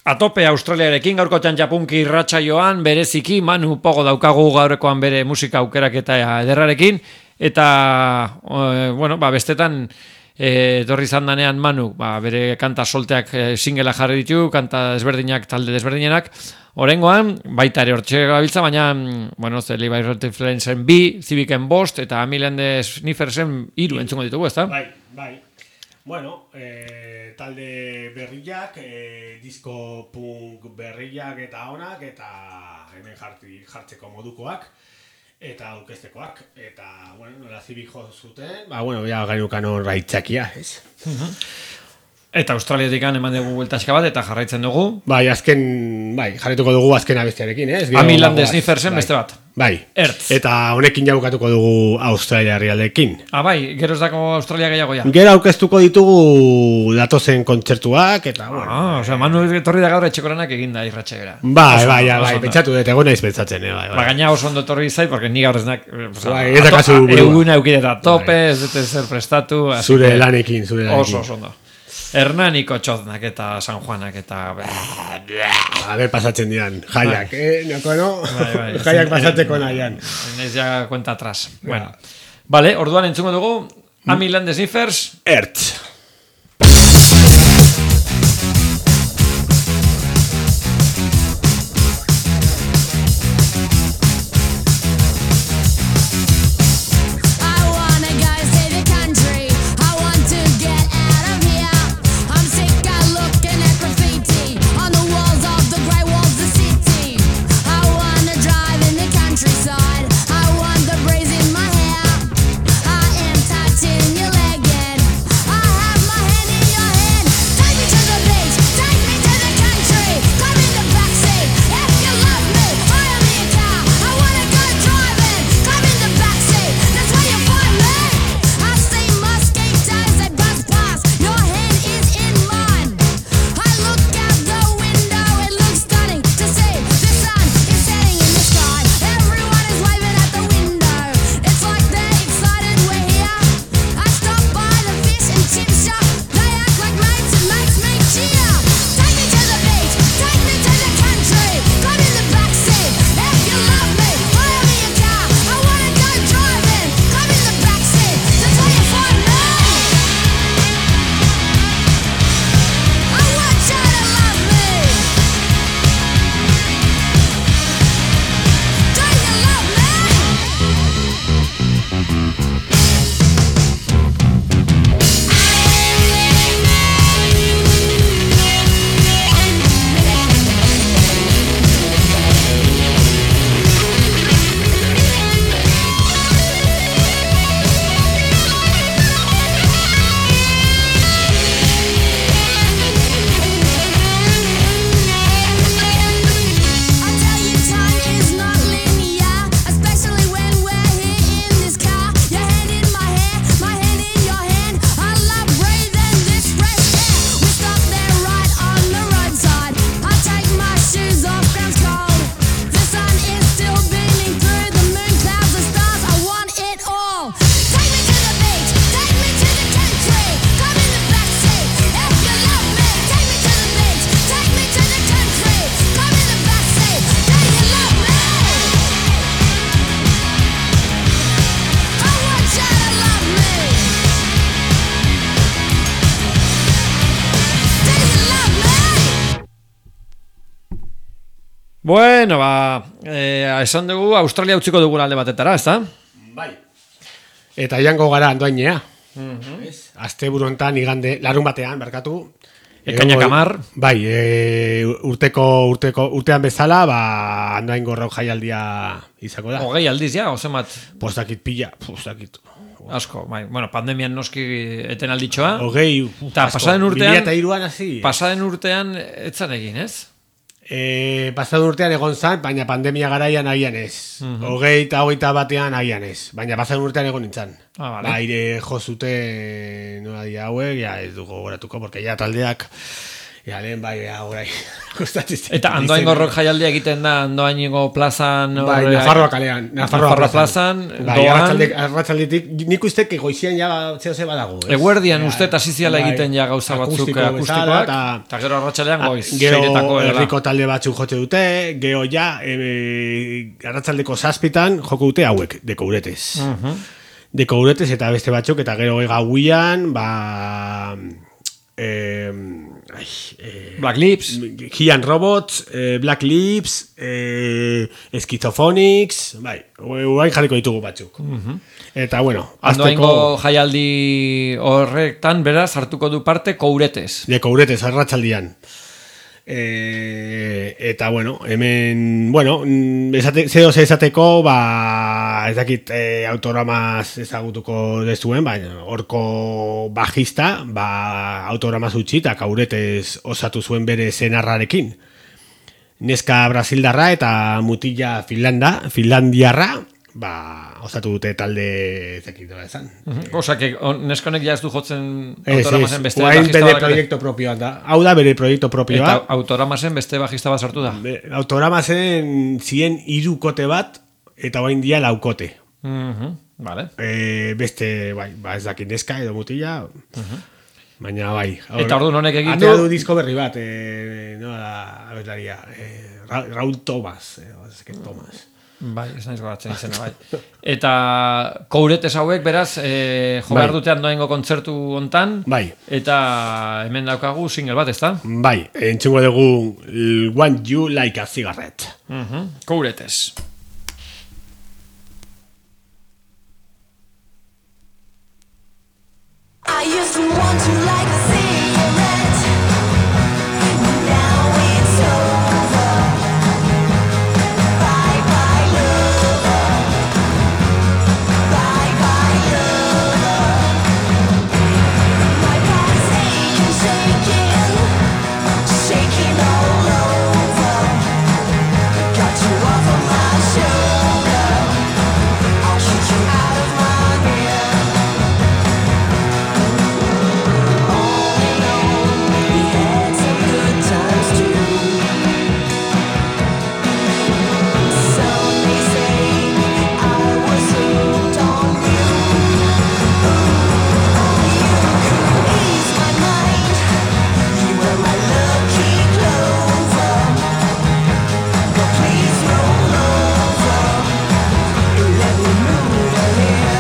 atope Australiarekin gaurko txantxapunki irratsaioan bereziki Manu Pogo daukagu gaurkoan bere musika aukeraketa ederrarekin eta e, bueno, ba, bestetan e, etorri izan danean Manu ba, bere kanta solteak e, singela jarri ditu, kanta desberdinak, talde desberdinenak. Orengoan, baita ere hortxe gabiltza, baina, bueno, ze Levi Rotiflensen bi, Civiken bost, eta Milende Sniffersen hiru entzungo ditugu, ezta? Bai, bai. Bueno, eh, talde berriak, eh, disco punk berriak eta onak, eta hemen jarti, jartzeko modukoak, eta aurkeztekoak, eta, bueno, nola Civic jo zuten, ba, bueno, ja gainukan horra itzakia, ez? Eta Australiatik eman dugu bueltaxka bat, eta jarraitzen dugu. Bai, azken, bai, jarretuko dugu azken abestiarekin, ez? Milende Sniffersen beste bat. Bai, Ertz. eta honekin jabukatuko dugu Australia herrialdekin. Ah, bai, gero ez dako Australia gehiago ja. Gero aurkeztuko ditugu datozen kontzertuak, eta, bueno. Ah, osea, Manu etorri da gaur etxekoranak eginda irratxegera. Bai, bai, bai, pentsatu dut, egon naiz pentsatzen, eh, bai, bai. Ba, gaina oso ondo etorri zait, porque ni gaur eznak... Bai, ez dakazu burua. Eguna eukideta tope, ez dute zer prestatu. Zure lanekin, zure lanekin. Oso, oso ondo. Hernaniko txoznak eta San Juanak eta... A ber, pasatzen dian, jaiak, eh, noko no? Bai, bai. Jaiak pasatzeko nahian. Ez ja cuenta atrás. Bueno. Vale, orduan entzungo dugu, Milende Sniffers. Ertz. Bueno, ba, eh, esan dugu Australia utziko dugu alde batetara, ez da? Bai. Eta jango gara andoainea. Mm-hmm. Azte burontan igande, larun batean, berkatu. Ekainak amar. Bai, e, urteko, urteko, urtean bezala, ba, andoain gorrok jaialdia izako da. Hogei aldiz, ja, ozemat. Postakit pila, postakit. Asko, bai, bueno, pandemian noski eten alditxoa. Hogei, Ta pasaden urtean, mila eta hiruan hasi. Pasaden urtean, etzan egin, ez? E, pasaden urtean egon zan, baina pandemia garaian agian ez. Mhm. Hogei eta hogeita batean agian ez. Baina pasaden urtean egon nintzen. Ah, vale. Baire jo zute nola dia hauek, ja ez dugu goratuko, porque ja taldeak Ja, lehen bai, ja, orai, gustatzen zait. Eta Andoaingo rock jaialdia egiten da Andoaingo plazan... Bai, hor- Nafarroa kalean. Nafarroa, Nafarroa plazan, Bai, doan- arratsalde- arratsaldetik, nik uste que goizian ja zeo ze badago. ez? Eguerdian Ja, uste hasi ziala bai, egiten ja gauza batzuk akustiko bezala, akustikoak, eta- eta gero arratsalean goiz, Gero seiretako ere da. herriko talde batzuk jote dute, gero ja, e, arratsaldeko zazpitan joko dute hauek, dekouretez. Mhm. Dekouretez eta beste batzuk, eta gero gauian, ba... Eh, ai, eh, Black Lips, Giant Robots, eh, Black Lips, eh, Schizophonics, bai, guain jarriko ditugu batzuk. Eta bueno, Andoaingo azteko jaialdi horretan beraz hartuko du parte Kouretez. de Kouretez arratsaldian. Eh, eta bueno, hemen, bueno, mm, esate, zeo ze esateko, ba, ez dakit eh, autoramaz ezagutuko dezuen, baina horko bajista, ba, autoramaz utzi eta Kouretez osatu zuen bere senarrarekin. Neska brasildarra eta mutila Finlanda, Finlandiarra, ba, osatu dute talde ez dakit nola esan. Osa, que neskonek ja ez du jotzen Ez, Autoramazen ez, beste orain bajista bere bat. proiektu propioa da. Hau da bere proiektu propioa. Eta Autoramazen beste bajista bat sartu da. Be- Autoramazen zien hirukote bat eta orain dia laukote. Mhm, vale. E, beste, bai, ba ez dakit neska edo mutila. Baina bai. Eta orduan honek egin Atea du- du disko berri bat, e, no da abeslaria, e, Ra Raúl Thomas, e, ez que Thomas. Bai, ez naiz goratzen izena, bai. Eta Kouretez hauek, beraz, eh, jo behar Bai. dute Andoaingo kontzertu hontan, Bai. eta hemen daukagu single bat, ezta? Bai, entzungo dugu l- Want You Like a Cigarette. Mhm, Kouretez. I used to want you like a cigarette. Now it's over. Bye bye lover. Bye bye lover. My body's aching, shaking, shaking all over. Got you off of my shoulder. I'll kick you out of my hair. We had some good times too. Some may say I was hooked on you. Only you could ease my mind. You were my lucky clover. But please roll over and let me move your hair.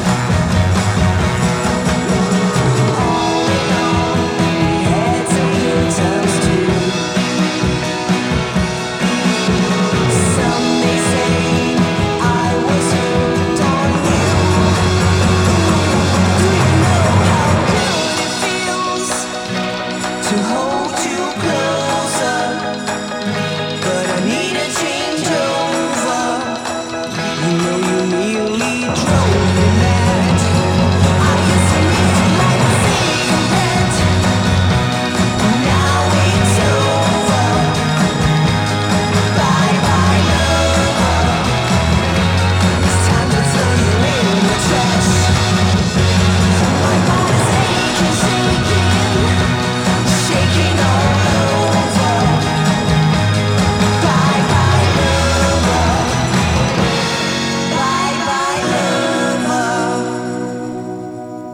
All in all, we had some good times too. Some may say I was hooked on you. Do you know how good it feels to hold you closer? But I need a changeover. You know you nearly drove me mad. I used to miss you like a cigarette. Now it's over. Bye bye lover. It's time to throw you in the trash. My body's aching, shaking, shaking all over. Bye bye lover. Bye bye lover.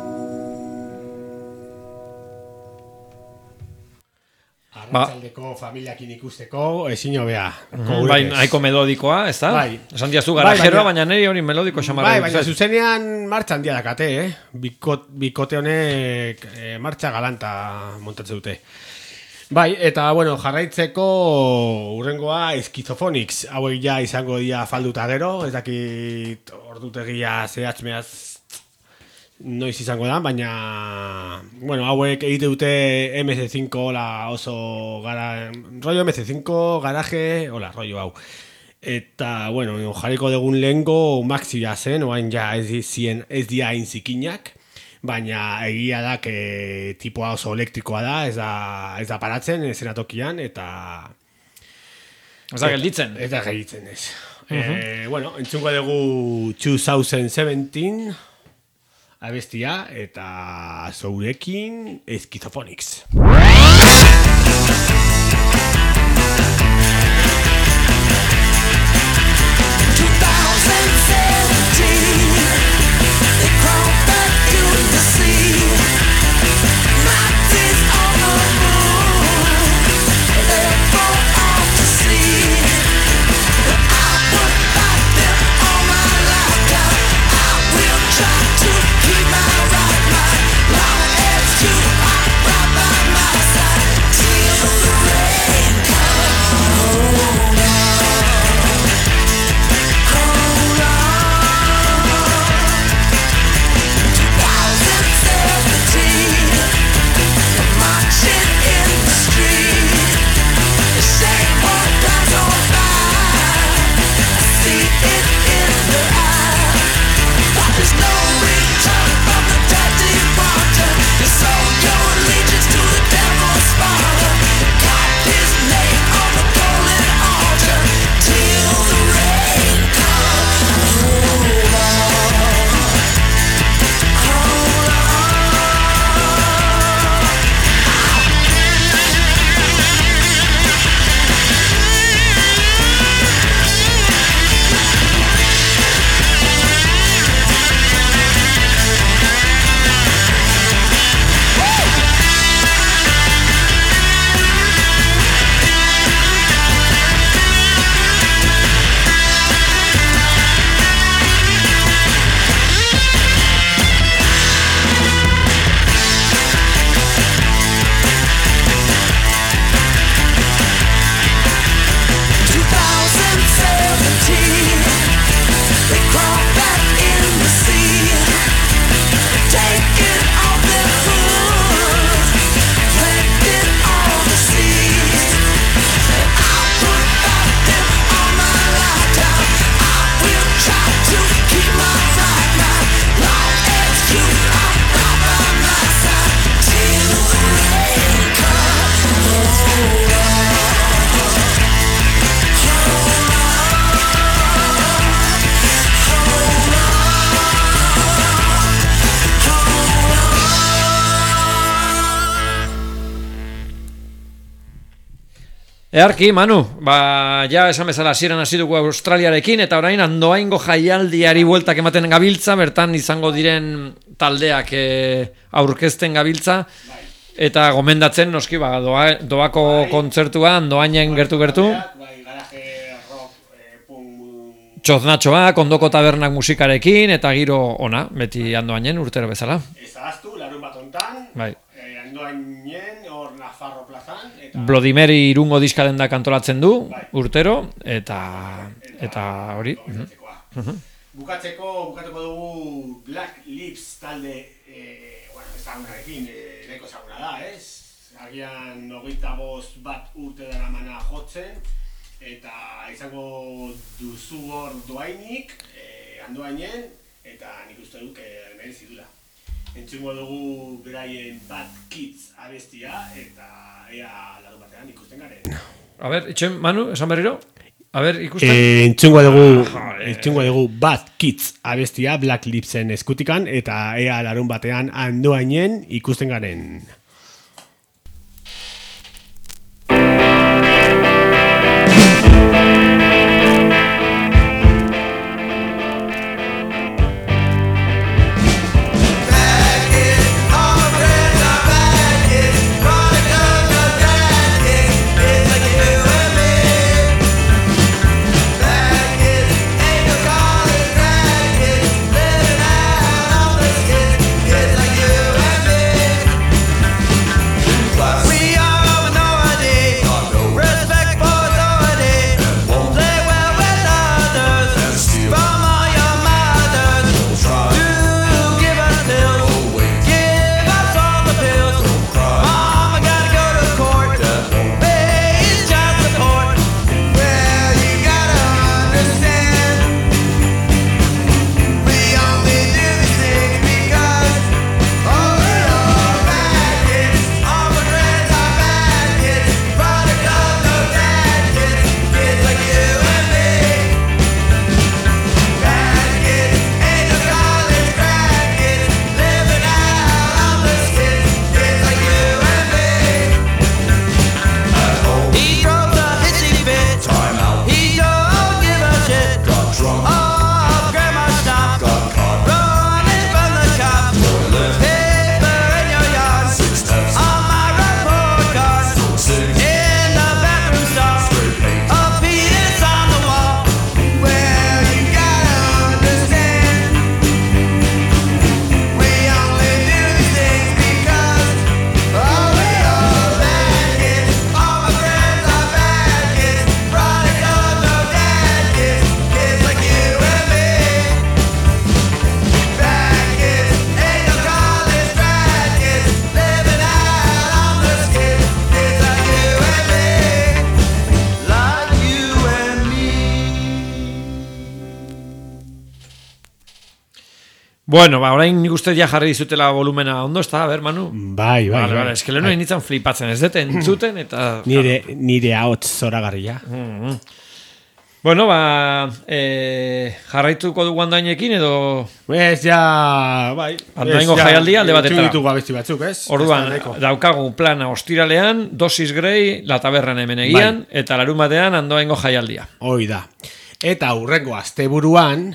Arratsaldeko familiakin ikusteko, ezin hobea. Bai, nahiko melodikoa, ez da? Bai. Esan diazu Bai, garajeroa, baina- baina niri hori melodiko xamarra. Bai, baina zuzenean martxa handia dakate, eh? Bikot, bikote honek eh, martxa galanta montatzen dute. Bai, eta bueno, jarraitzeko urrengoa Schizophonics, hauek ja izango dira falduta gero, ez dakit ordutegia zehatzmeaz noiz izango da, baina bueno, hauek egite dute eme ce cinco, hola, oso gara, rollo eme ce cinco, garaje, hola, rollo hau. Eta, bueno, jarriko dugun lehengo maxia zen, oain ja ez, zien, ez dia hain zikinak, baina egia da que tipoa oso elektrikoa da, ez da, ez da paratzen esenatokian, eta Ez da gelditzen. ez da gelditzen ez. Eh, bueno, entzungo dugu two thousand seventeen abestia eta zourekin Schizophonics. Earki, Manu, ba, ja esan bezala hasieran hasi dugu Australiarekin, eta orain Andoaingo jaialdiari bueltak ematen gabiltza, bertan izango diren taldeak e, aurkezten gabiltza, eta gomendatzen, noski, ba, doa, doako kontzertua Andoainen gertu-gertu. Bai, garaje rock, eh, punk... Txoznatxoak, ondoko tabernak musikarekin, eta giro ona, beti Andoainen urtero bezala. Ez ahaztu, larun bat ontan, Bai. eh, Andoainen, hor Nafarro plazan, eta... Blodimeri irungo diskadendak antolatzen du, Bai. urtero, eta, eta hori. Bukatzekoa. Bukatzeko, bukatuko dugu Black Lips talde, eh, bueno, ezagunarekin, eh, nahiko ezaguna da, ez? Agian hogeita bost bat urte dara mana jotzen, eta izango duzu hor doainik, eh, Andoainen, eta nik uste duk eh, merezi dula. Entzungo dugu beraien Bad Kids abestia, eta ea larun batean ikusten garen. A ber, itxoin, Manu, esan berriro? A ber, ikusten? Eh, entzungo dugu, entzungo dugu Bad Kids abestia Black Lipsen eskutikan, eta ea larun batean Andoainen ikusten garen. Bueno, ba, orain nik uste ja jarri dizutela volumena ondo, ez da, a ber, Manu? Bai, bai, Vale, bai. vale, eske lehenu nintzen flipatzen, ez dut entzuten, eta... Nire, nire ahots zoragarria. Mm-hmm. Bueno, ba, eh, jarraituko dugu Andainekin, edo... Ez, ja, bai. Andoaingo Ez, ja, jaialdia alde batetara. entzun ditugu abesti batzuk, ez? Orduan, Ez da nahiko. daukagu plana ostiralean, Dosis Grey, La Tabernan hemen egian, eta larun batean Andoaingo jaialdia. Hoi da. Eta hurrengo asteburuan,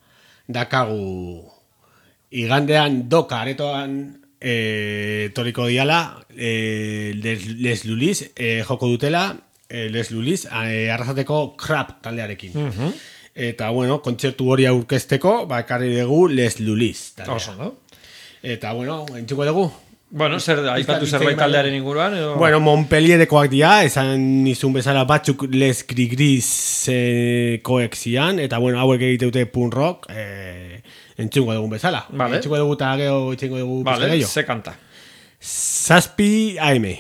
dakagu igandean doka aretoan e, toriko diala e, Les, Les Lulis e, joko dutela e, Les Lulis e, arrasateko Crap taldearekin. Mhm. Eta bueno, kontzertu hori aurkezteko, ba ekarri dugu Les Lulis taldea. Oso, no? Eta bueno, entzuko dugu. Bueno, zer, aipatu Bizka- zerbait bizka- taldearen inguruan, edo... Bueno, Montpellierekoak dira, esan izun bezala batzuk Les Grigris eh, koexian, eta bueno, hauek egiteute punk rock, eh, entzungo dugun bezala. Vale. Entzungo dugu eta gero itxengo dugu Vale, pizka gehiago. ze kanta. Zazpi A M.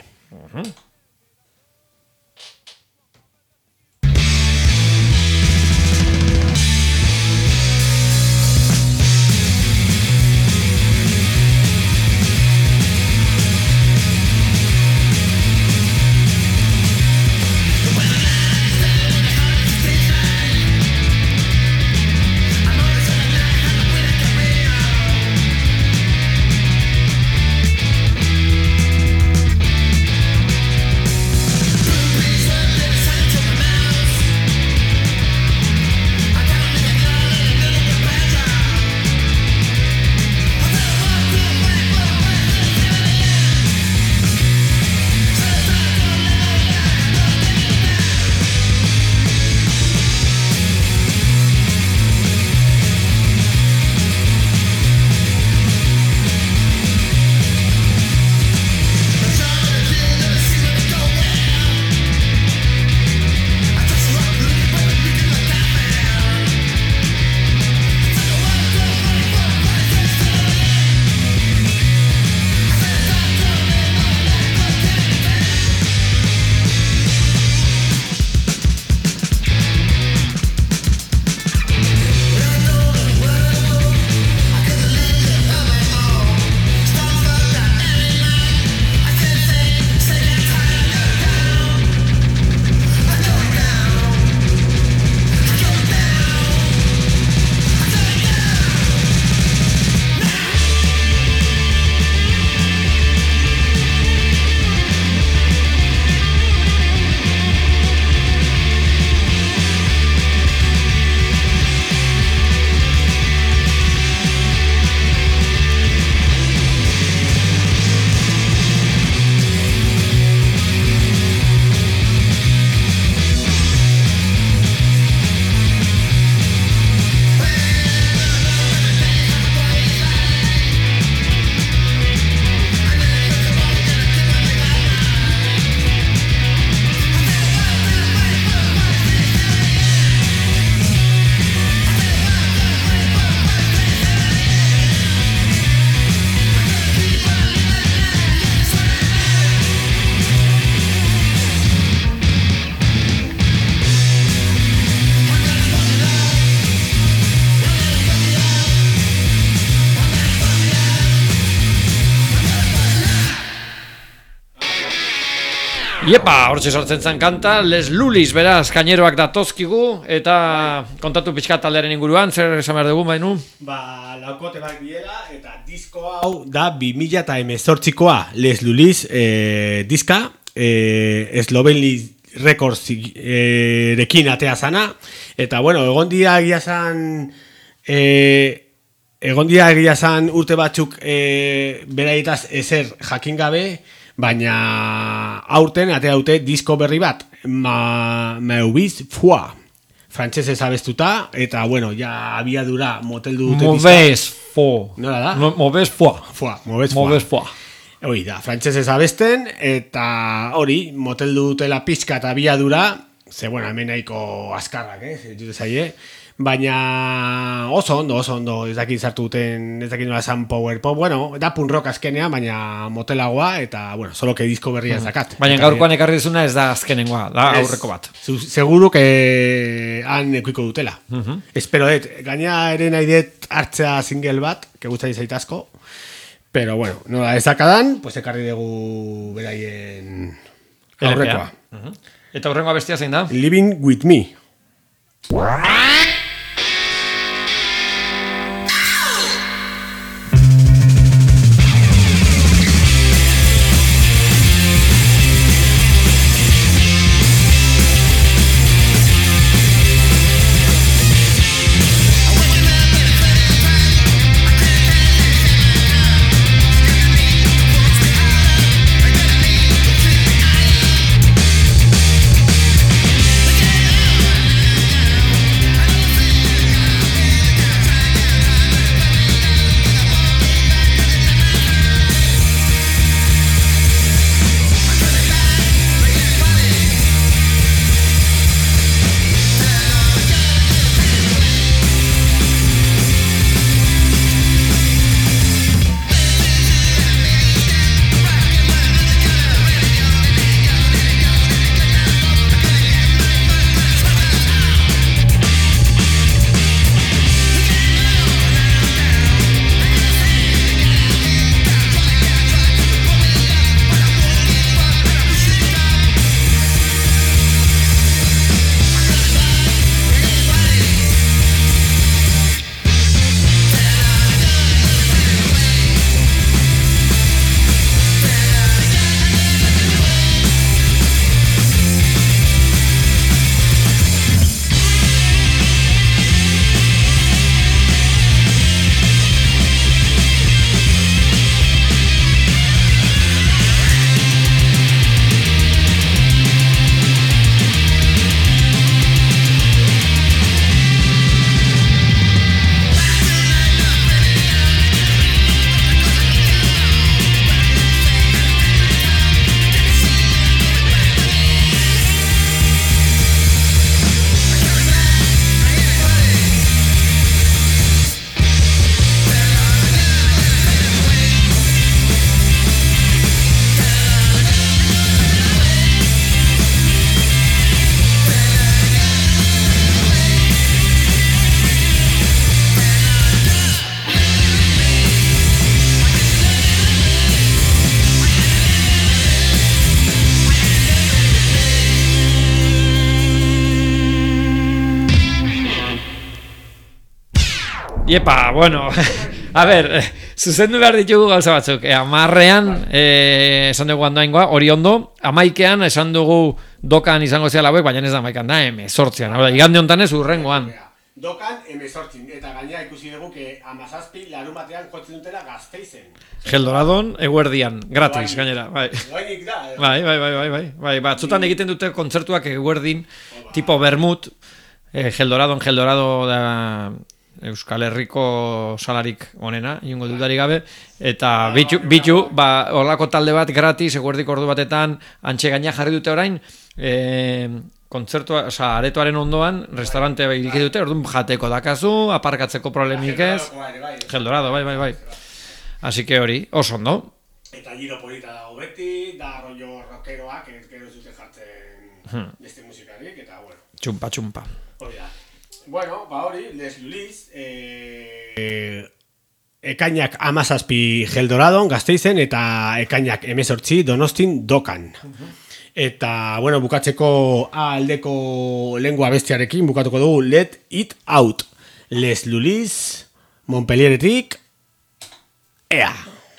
Thank Iepa, hortxe sortzen zen kanta, Les Lulis, beraz, kaineroak datozkigu, eta kontatu pixka taldearen inguruan, zer esan behar dugu, bainu? Ba, laukote bat biela, eta disko hau da bi mila hemezortzikoa Les Lulis eh, diska, eh, Slovenly Records eh, rekin atea zana, eta bueno, egon dia egia zan, eh, egon dia egia zan urte batzuk eh, beraietaz ezer jakin gabe, baina aurten atea dute disko berri bat, ma, Mauvaise Foi, frantsesez abestuta, eta bueno, ja abiadura moteldu dute diska. Mauvaise Foi. Nola da? No, Mauvaise Foi. Foi, Mauvaise Foi. Mauvaise Foi. Hori da, frantsesez abesten, eta hori, moteldu dutela pixka eta abiadura, ze bueno, hemen nahiko azkarrak, eh, dute zaie, baina oso ondo, oso ondo, ez dakit sartu duten, ez dakit nola esan power pop, bueno, da punk rock azkenean, baina motelagoa, eta bueno, solo que disko berria ez dakat. Baina Eta, gaurkoan ekarri dizuna ez da azkenengoa, da ez, aurreko bat. zu- Seguru que han ekuiko dutela. Espero dut, gaina ere nahi dut hartzea single bat, que gustai zait asko, pero bueno, nola ez dakadan, pues ekarri dugu beraien aurrekoa. Mhm. Eta aurrengoa bestia zein da? Living with me. Iepa, bueno, a ver, eh, zuzendu behar ditugu gauza batzuk. E, amarrean, eh, esan dugu handoaingoa, hori ondo, amaikean esan dugu dokan izango zela hauek, baina ez da amaikan da, emezortzian. Hau da, igande hontan ez urrengoan. Dokan emezortzin, eta gainera ikusi dugu que amazazpi larun batean jotzen dutela Gasteizen. Geldoradon, eguerdian, gratis, Doainik. gainera, bai. Doainik da, eh? Bai, bai, bai, bai, bai, bai, batzutan egiten dute kontzertuak eguerdin, tipo Bermut, eh, Geldoradon, Geldorado da Euskal Herriko salarik onena, inongo dudari gabe, eta bitu, bitu ba, olako talde bat gratis, eguerdiko ordu batetan, antxe gaina jarri dute orain, eh, kontzertua, oza, aretoaren ondoan, restaurante iriki dute, orduan jateko dakazu, aparkatzeko problemik ez, Geldorado, bai, bai, bai. Así que hori, oso ondo. Eta giro polita dago beti, da rollo rockeroak, ez gero zute jartzen Hmm. beste musikarik, eta bueno, Txumpa, txumpa. hori da. Bueno, ba hori, Les Lulis, eh, ekainak amazazpi Geldoradon, Gasteizen, eta ekainak emezortzi Donostin Dokan. Eta, bueno, bukatzeko A aldeko lengua bestiarekin bukatuko dugu Let It Out. Les Lulis, Montpellieretik, ea!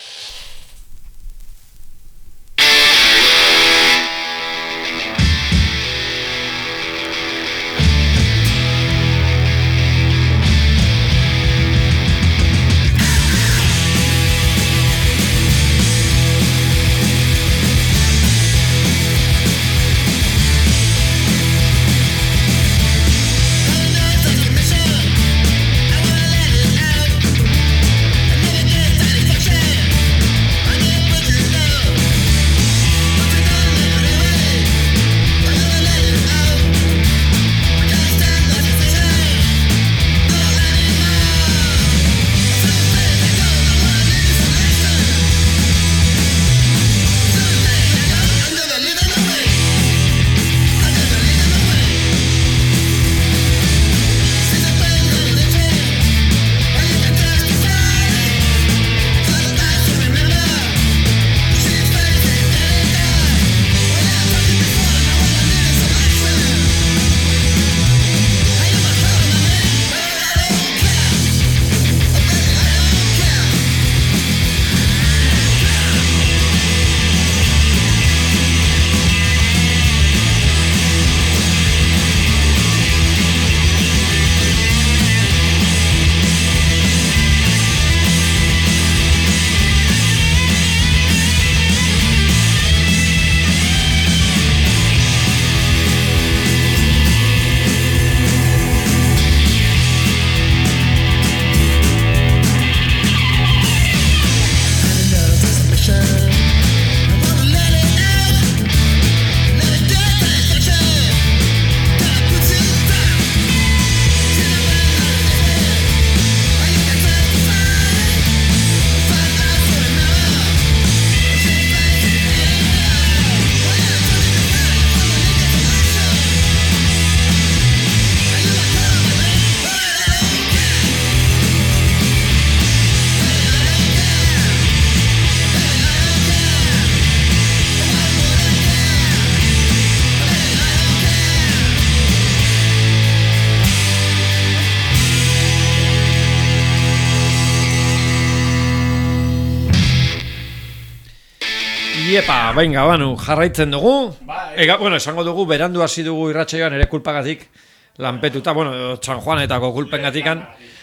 Iepa, venga, banu, jarraitzen dugu. Ega, bueno, esango dugu, berandu hasi dugu irratsaioan ere kulpagatik lanpetuta, bueno, San Juanetako kulpengatikan.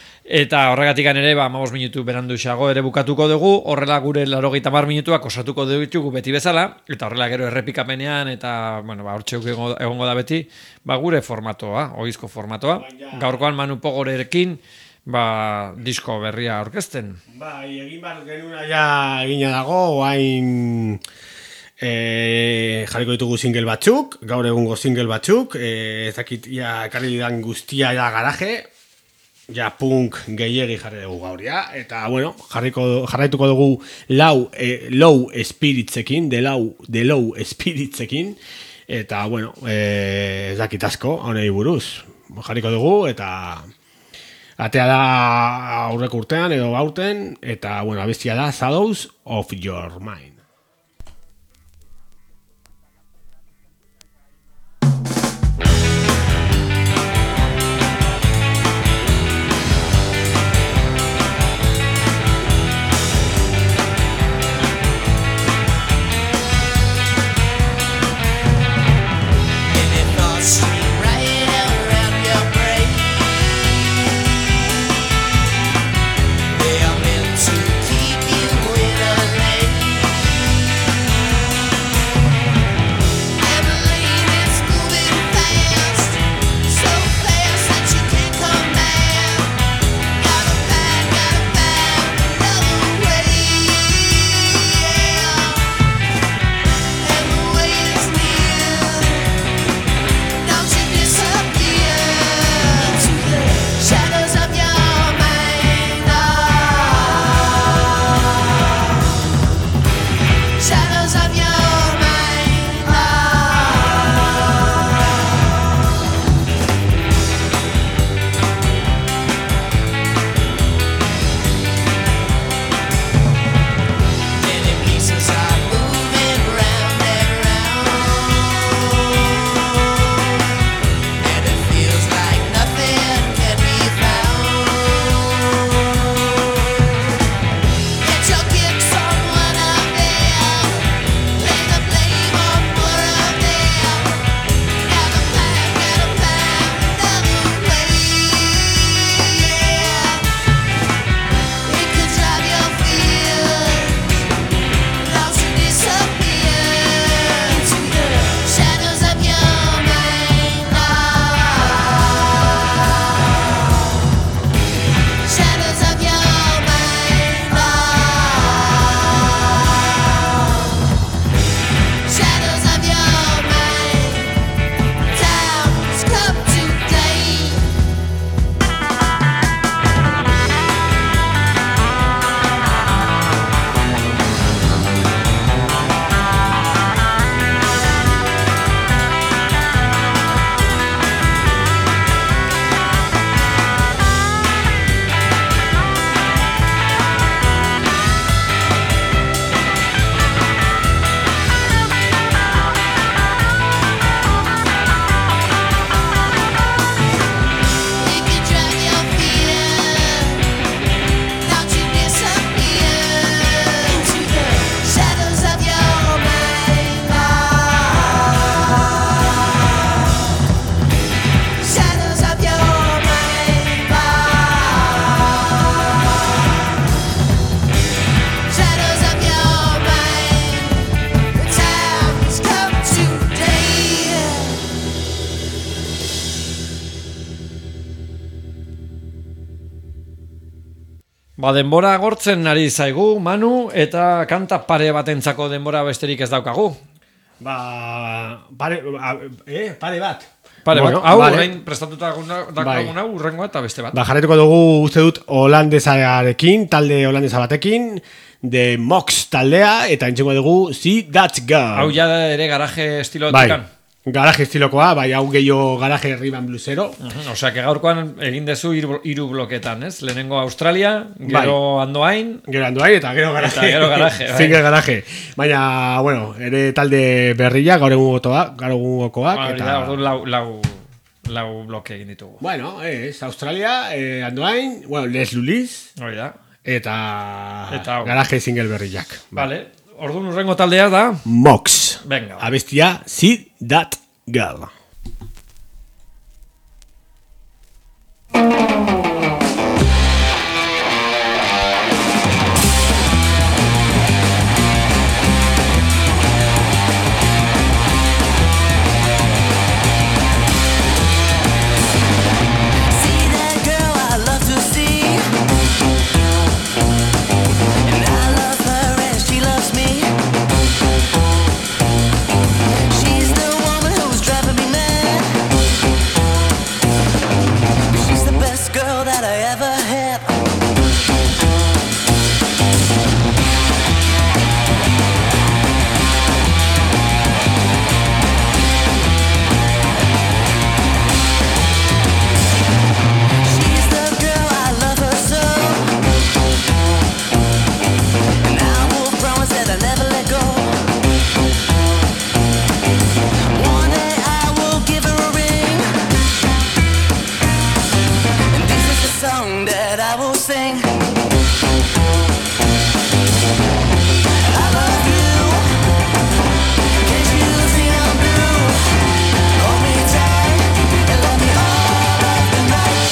Eta horregatikan ere, ba, hamabost minutu berandu xago ere bukatuko dugu, horrela gure laurogeita hamar minutuak osatuko ditugu beti bezala, eta horrela gero errepikapenean, eta, bueno, ba, hortxe egongo da beti, ba, gure formatoa, ohizko formatoa. Gaurkoan Manu Pogorerekin, ba, disko berria aurkezten. Bai, egin bar genuna ja egina dago, oain e, jarriko ditugu single batzuk, gaur egungo single batzuk, e, ez dakit ja ekarri didan guztia ja garaje, ja punk gehiegi jarri dugu gaur, ja, eta, bueno, jarriko, jarraituko dugu lau, e, low spiritsekin, de lau, de low spiritsekin, eta, bueno, e, ez dakit asko, honei buruz, jarriko dugu, eta atea da aurreko urtean edo aurten, eta, bueno, abestia da Shadows of Your Mind. They are meant to keep you in a lane. Ba, denbora agortzen ari zaigu, Manu, eta kanta pare batentzako denbora besterik ez daukagu. Ba, pare, a, eh, pare bat. Pare Bueno, bat, hau, vale. orain prestatuta daukagun hau, urrengoa eta beste bat. Ba, jarretuko dugu, uste dut, holandesarekin, talde holandesa batekin, de Mox taldea, eta entzungo dugu, See That Girl. Hau ja ere garaje estilo Bai, tikan. garaje estilokoa, bai, hau gehiago garaje riban blusero. Uh-huh. Osea, que gaurkoan egin dezu hiru, hiru bloketan, ez? Lehenengo Australia, gero Bai. Andoain, Gero Andoain eta gero garaje. Eta gero garaje, bai. Single garaje. Baina, bueno, ere talde berria, gaur egungotoa, gaur egungokoak, hori eta... da, orduan lau, lau, lau bloke egin ditugu. Bueno, es Australia, eh, Andoain, bueno, Les Lulis, Hori da. eta, Eta hau. garaje single berriak. Vale, orduan urrengo taldea da, Mox. venga. Abestia, See That Girl. See that girl I love to see, and I love her and she loves me. She's the woman who's driving me mad. She's the best girl that I ever had. She's the girl, I love her so, and I will promise that I'll never let go. One day I will give her a ring, and this is the song that I will sing. I love you, can't you see I'm blue? Hold me tight and let me all of the night.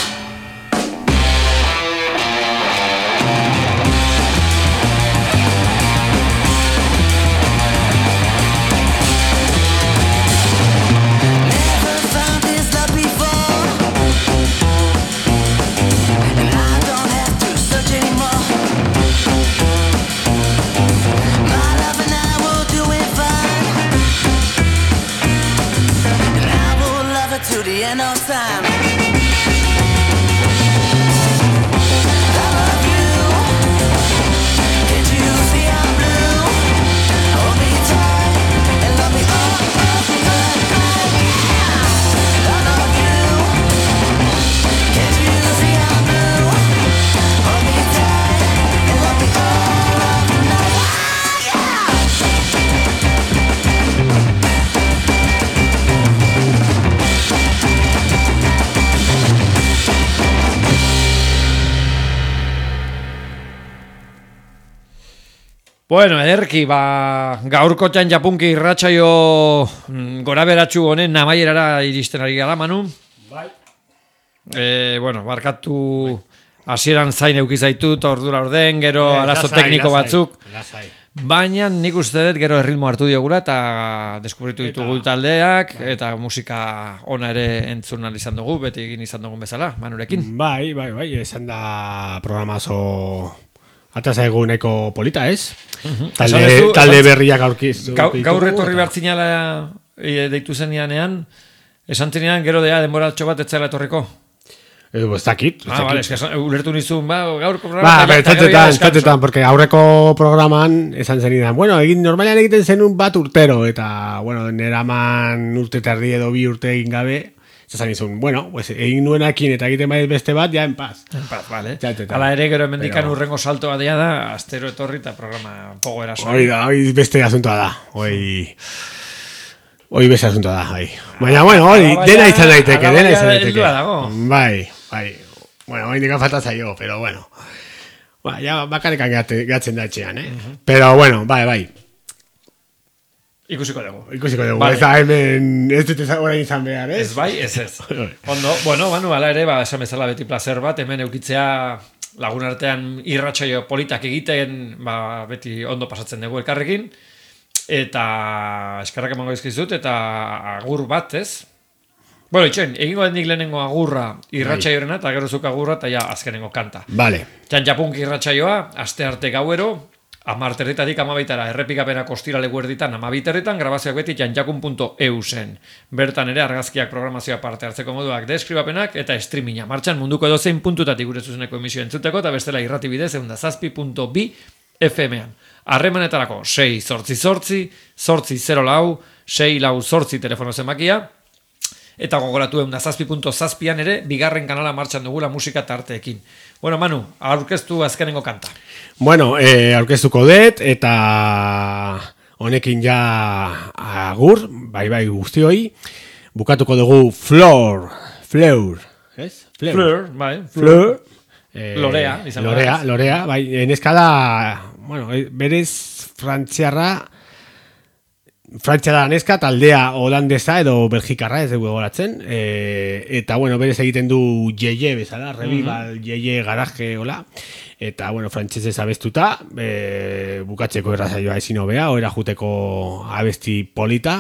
Never found this love before, and I don't have to search anymore. My love and I will do it fine, and I will love her to the end of time. I love you, can't you see I'm blue? Hold me tight and love me all of the night. I love you, can't you see I'm blue? Hold me tight and love me all of the night. Yeah. Bueno, ederki, ba, gaurko txan japunki irratsaio mm, gora beratxu honen namaierara iristen ari gara, Manu. Bai. E, bueno, barkatu hasieran zain euki zaitut, ordura orden, gero Eh, arazo lasai, tekniko lasai, batzuk. lasai. Baina nik uste dut gero erritmo hartu diogula eta deskubritu ditugu taldeak eta musika ona ere entzun ahal izan dugu, beti egin izan dugun bezala, Manurekin. Bai, bai, bai, esan da programazo ata zaigu nahiko polita, ez? Talde, Esan duzu- talde esan- berriak aurkizu. Gau, gaur etorri behar zinala e, deitu zenianean, esan zenean gero dea denboratxo bat etzela etorriko. Eh, ez dakit, ez Ah, vale, dakit. es que ulertu nizun, ba, gaurko programa... Ba, eta- eta gero ja txatetan, descanso. txatetan, porque aurreko programan esan zenidan, bueno, egin normalean egiten zenun bat urtero, eta, bueno, neraman urte terdi edo bi urte egin gabe, esan izun, bueno, pues, egin nuenakin eta egiten bai beste bat, ja en paz. En paz, vale. Txatetan. Hala ere, gero emendikan Pero- urrengo saltoa dea da, astero etorri eta programa pogo eraso. Hoi da, hoi beste asuntoa da, hoi... Hoi beste asuntoa da, hoi. Baina, bueno, hori, Alaba dena ja- izan daiteke, alaba dena ja izan daiteke. heldua dago. Bai, bai. Bueno, hoi nika falta zaio, pero bueno. Ba, ja, bakarekan gate- gatzen da etxean, eh? Pero, bueno, bai, bai. Ikusiko dugu. Ikusiko dugu, Vale. ez da hemen, ez dut ezan orain izan behar, ez? Ez bai, ez ez. Ondo, bueno, Manu, ala ere, ba, esan bezala beti placer bat, hemen eukitzea lagun artean irratsaio politak egiten, ba, beti ondo pasatzen dugu elkarrekin, eta eskerrak emango dizkizut, eta agur bat, ez? Bueno, itxen, egingo dendik lehenengo agurra irratsaioarena, eta gero zuk agurra, eta ja azkenengo kanta. Vale. Txantxapunk irratsaioa, aste arte gauero, amarterretatik amabaitara, errepikapena kostirale guerditan amabiterretan, grabazioak beti txantxakun puntu e u zen. Bertan ere argazkiak programazioa parte hartzeko moduak, deskribapenak eta streaminga. Martxan munduko edozein puntutatik gure zuzeneko emisio entzuteko, eta bestela irrati bidez eunda zazpi puntu bi F M-an. Harremanetarako sei zortzi zortzi, zortzi zero lau, sei lau zortzi telefono zenbakia, eta gogoratu eunda zazpi puntu zazpian ere, bigarren kanala martxan dugula musika tarteekin. Bueno, Manu, aurkeztu azkenengo kanta. Bueno, eh, aurkeztuko dut, eta honekin ja agur, bai bai guztioi, bukatuko dugu Flor, Fleur, ez? Fleur, Fleur, bai, Fleur. Eh, Lorea, izango da. Lorea, Lorea, bai, neska da, bueno, berez frantziarra, frantziarra neska, taldea holandesa edo belgikarra, ez dugu goratzen, e, eta, bueno, berez egiten du Yeye bezala, Revival, mm-hmm. Yeye garaje, hola, eta, bueno, frantsesez abestuta, e, bukatzeko errazaioa ezin hobea, oera juteko abesti polita,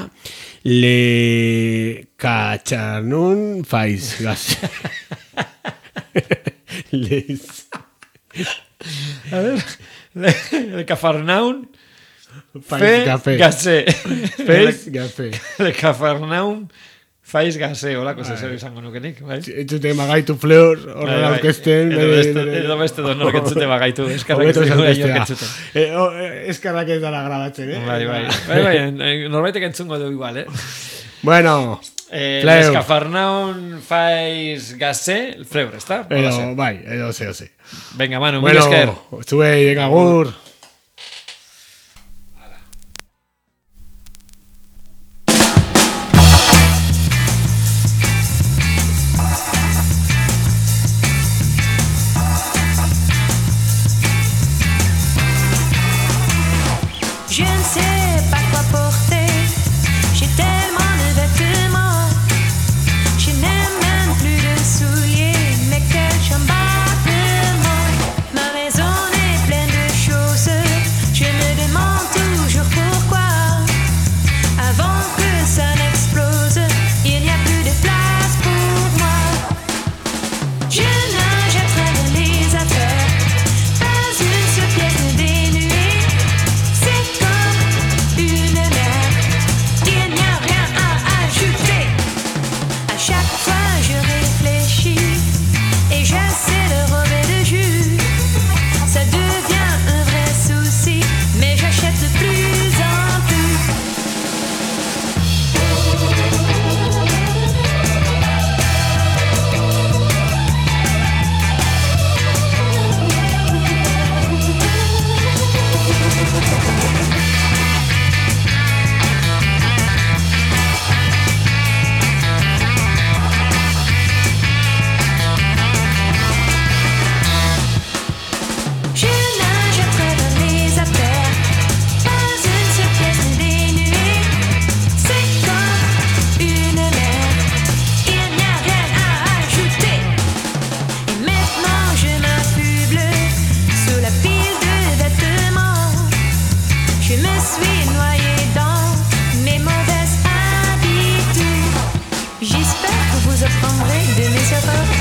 le katxarnun faiz, gaz. Les. A ver, le, le Cafarnaun, Faiz Café. Gase. Faiz Café. Le Cafarnaun, Faiz Gase, holako zezero izango nukenik, bai? Entzute magaitu Fleur, horren aurkezten. Edo beste donork entzute bagaitu, eskarrak ez dugu gainok entzuten. Eskarrak ez dara grabatzen, eh? Bai, bai, bai, bai, norbaitek entzungo du igual, eh? Bueno, Eh, Fleur. Les Cafarnaun, Faiz Gase, Fleur, ¿está? Edo, bai, edo ze, ze. Venga, Manu, mil Bueno, esker. zuei, venga, agur. Je ne sais pas quoi porter, j'ai tellement de vêtements, je n'ai même plus de souliers, mais quel chambardement. Ma maison est pleine de choses, je me demande toujours pourquoi. Avant que ça n'explose, il n'y a plus de place pour moi. Je nage à travers les affaires, pas une seule pièce ne dénuée. C'est comme une mer, il n'y a rien à ajouter. À chaque fois je réfléchis et j'essaie de relever le jus. Ça devient un vrai souci, mais j'achète de plus en plus. Je nage à travers les affaires, pas une seule pièce ne dénuée. C'est comme une mer, il n'y a rien à ajouter. Et maintenant je m'affuble sous la pile de vêtements. Je me suis noyée dans mes mauvaises habitudes. J'espère que vous apprendrez de mes erreurs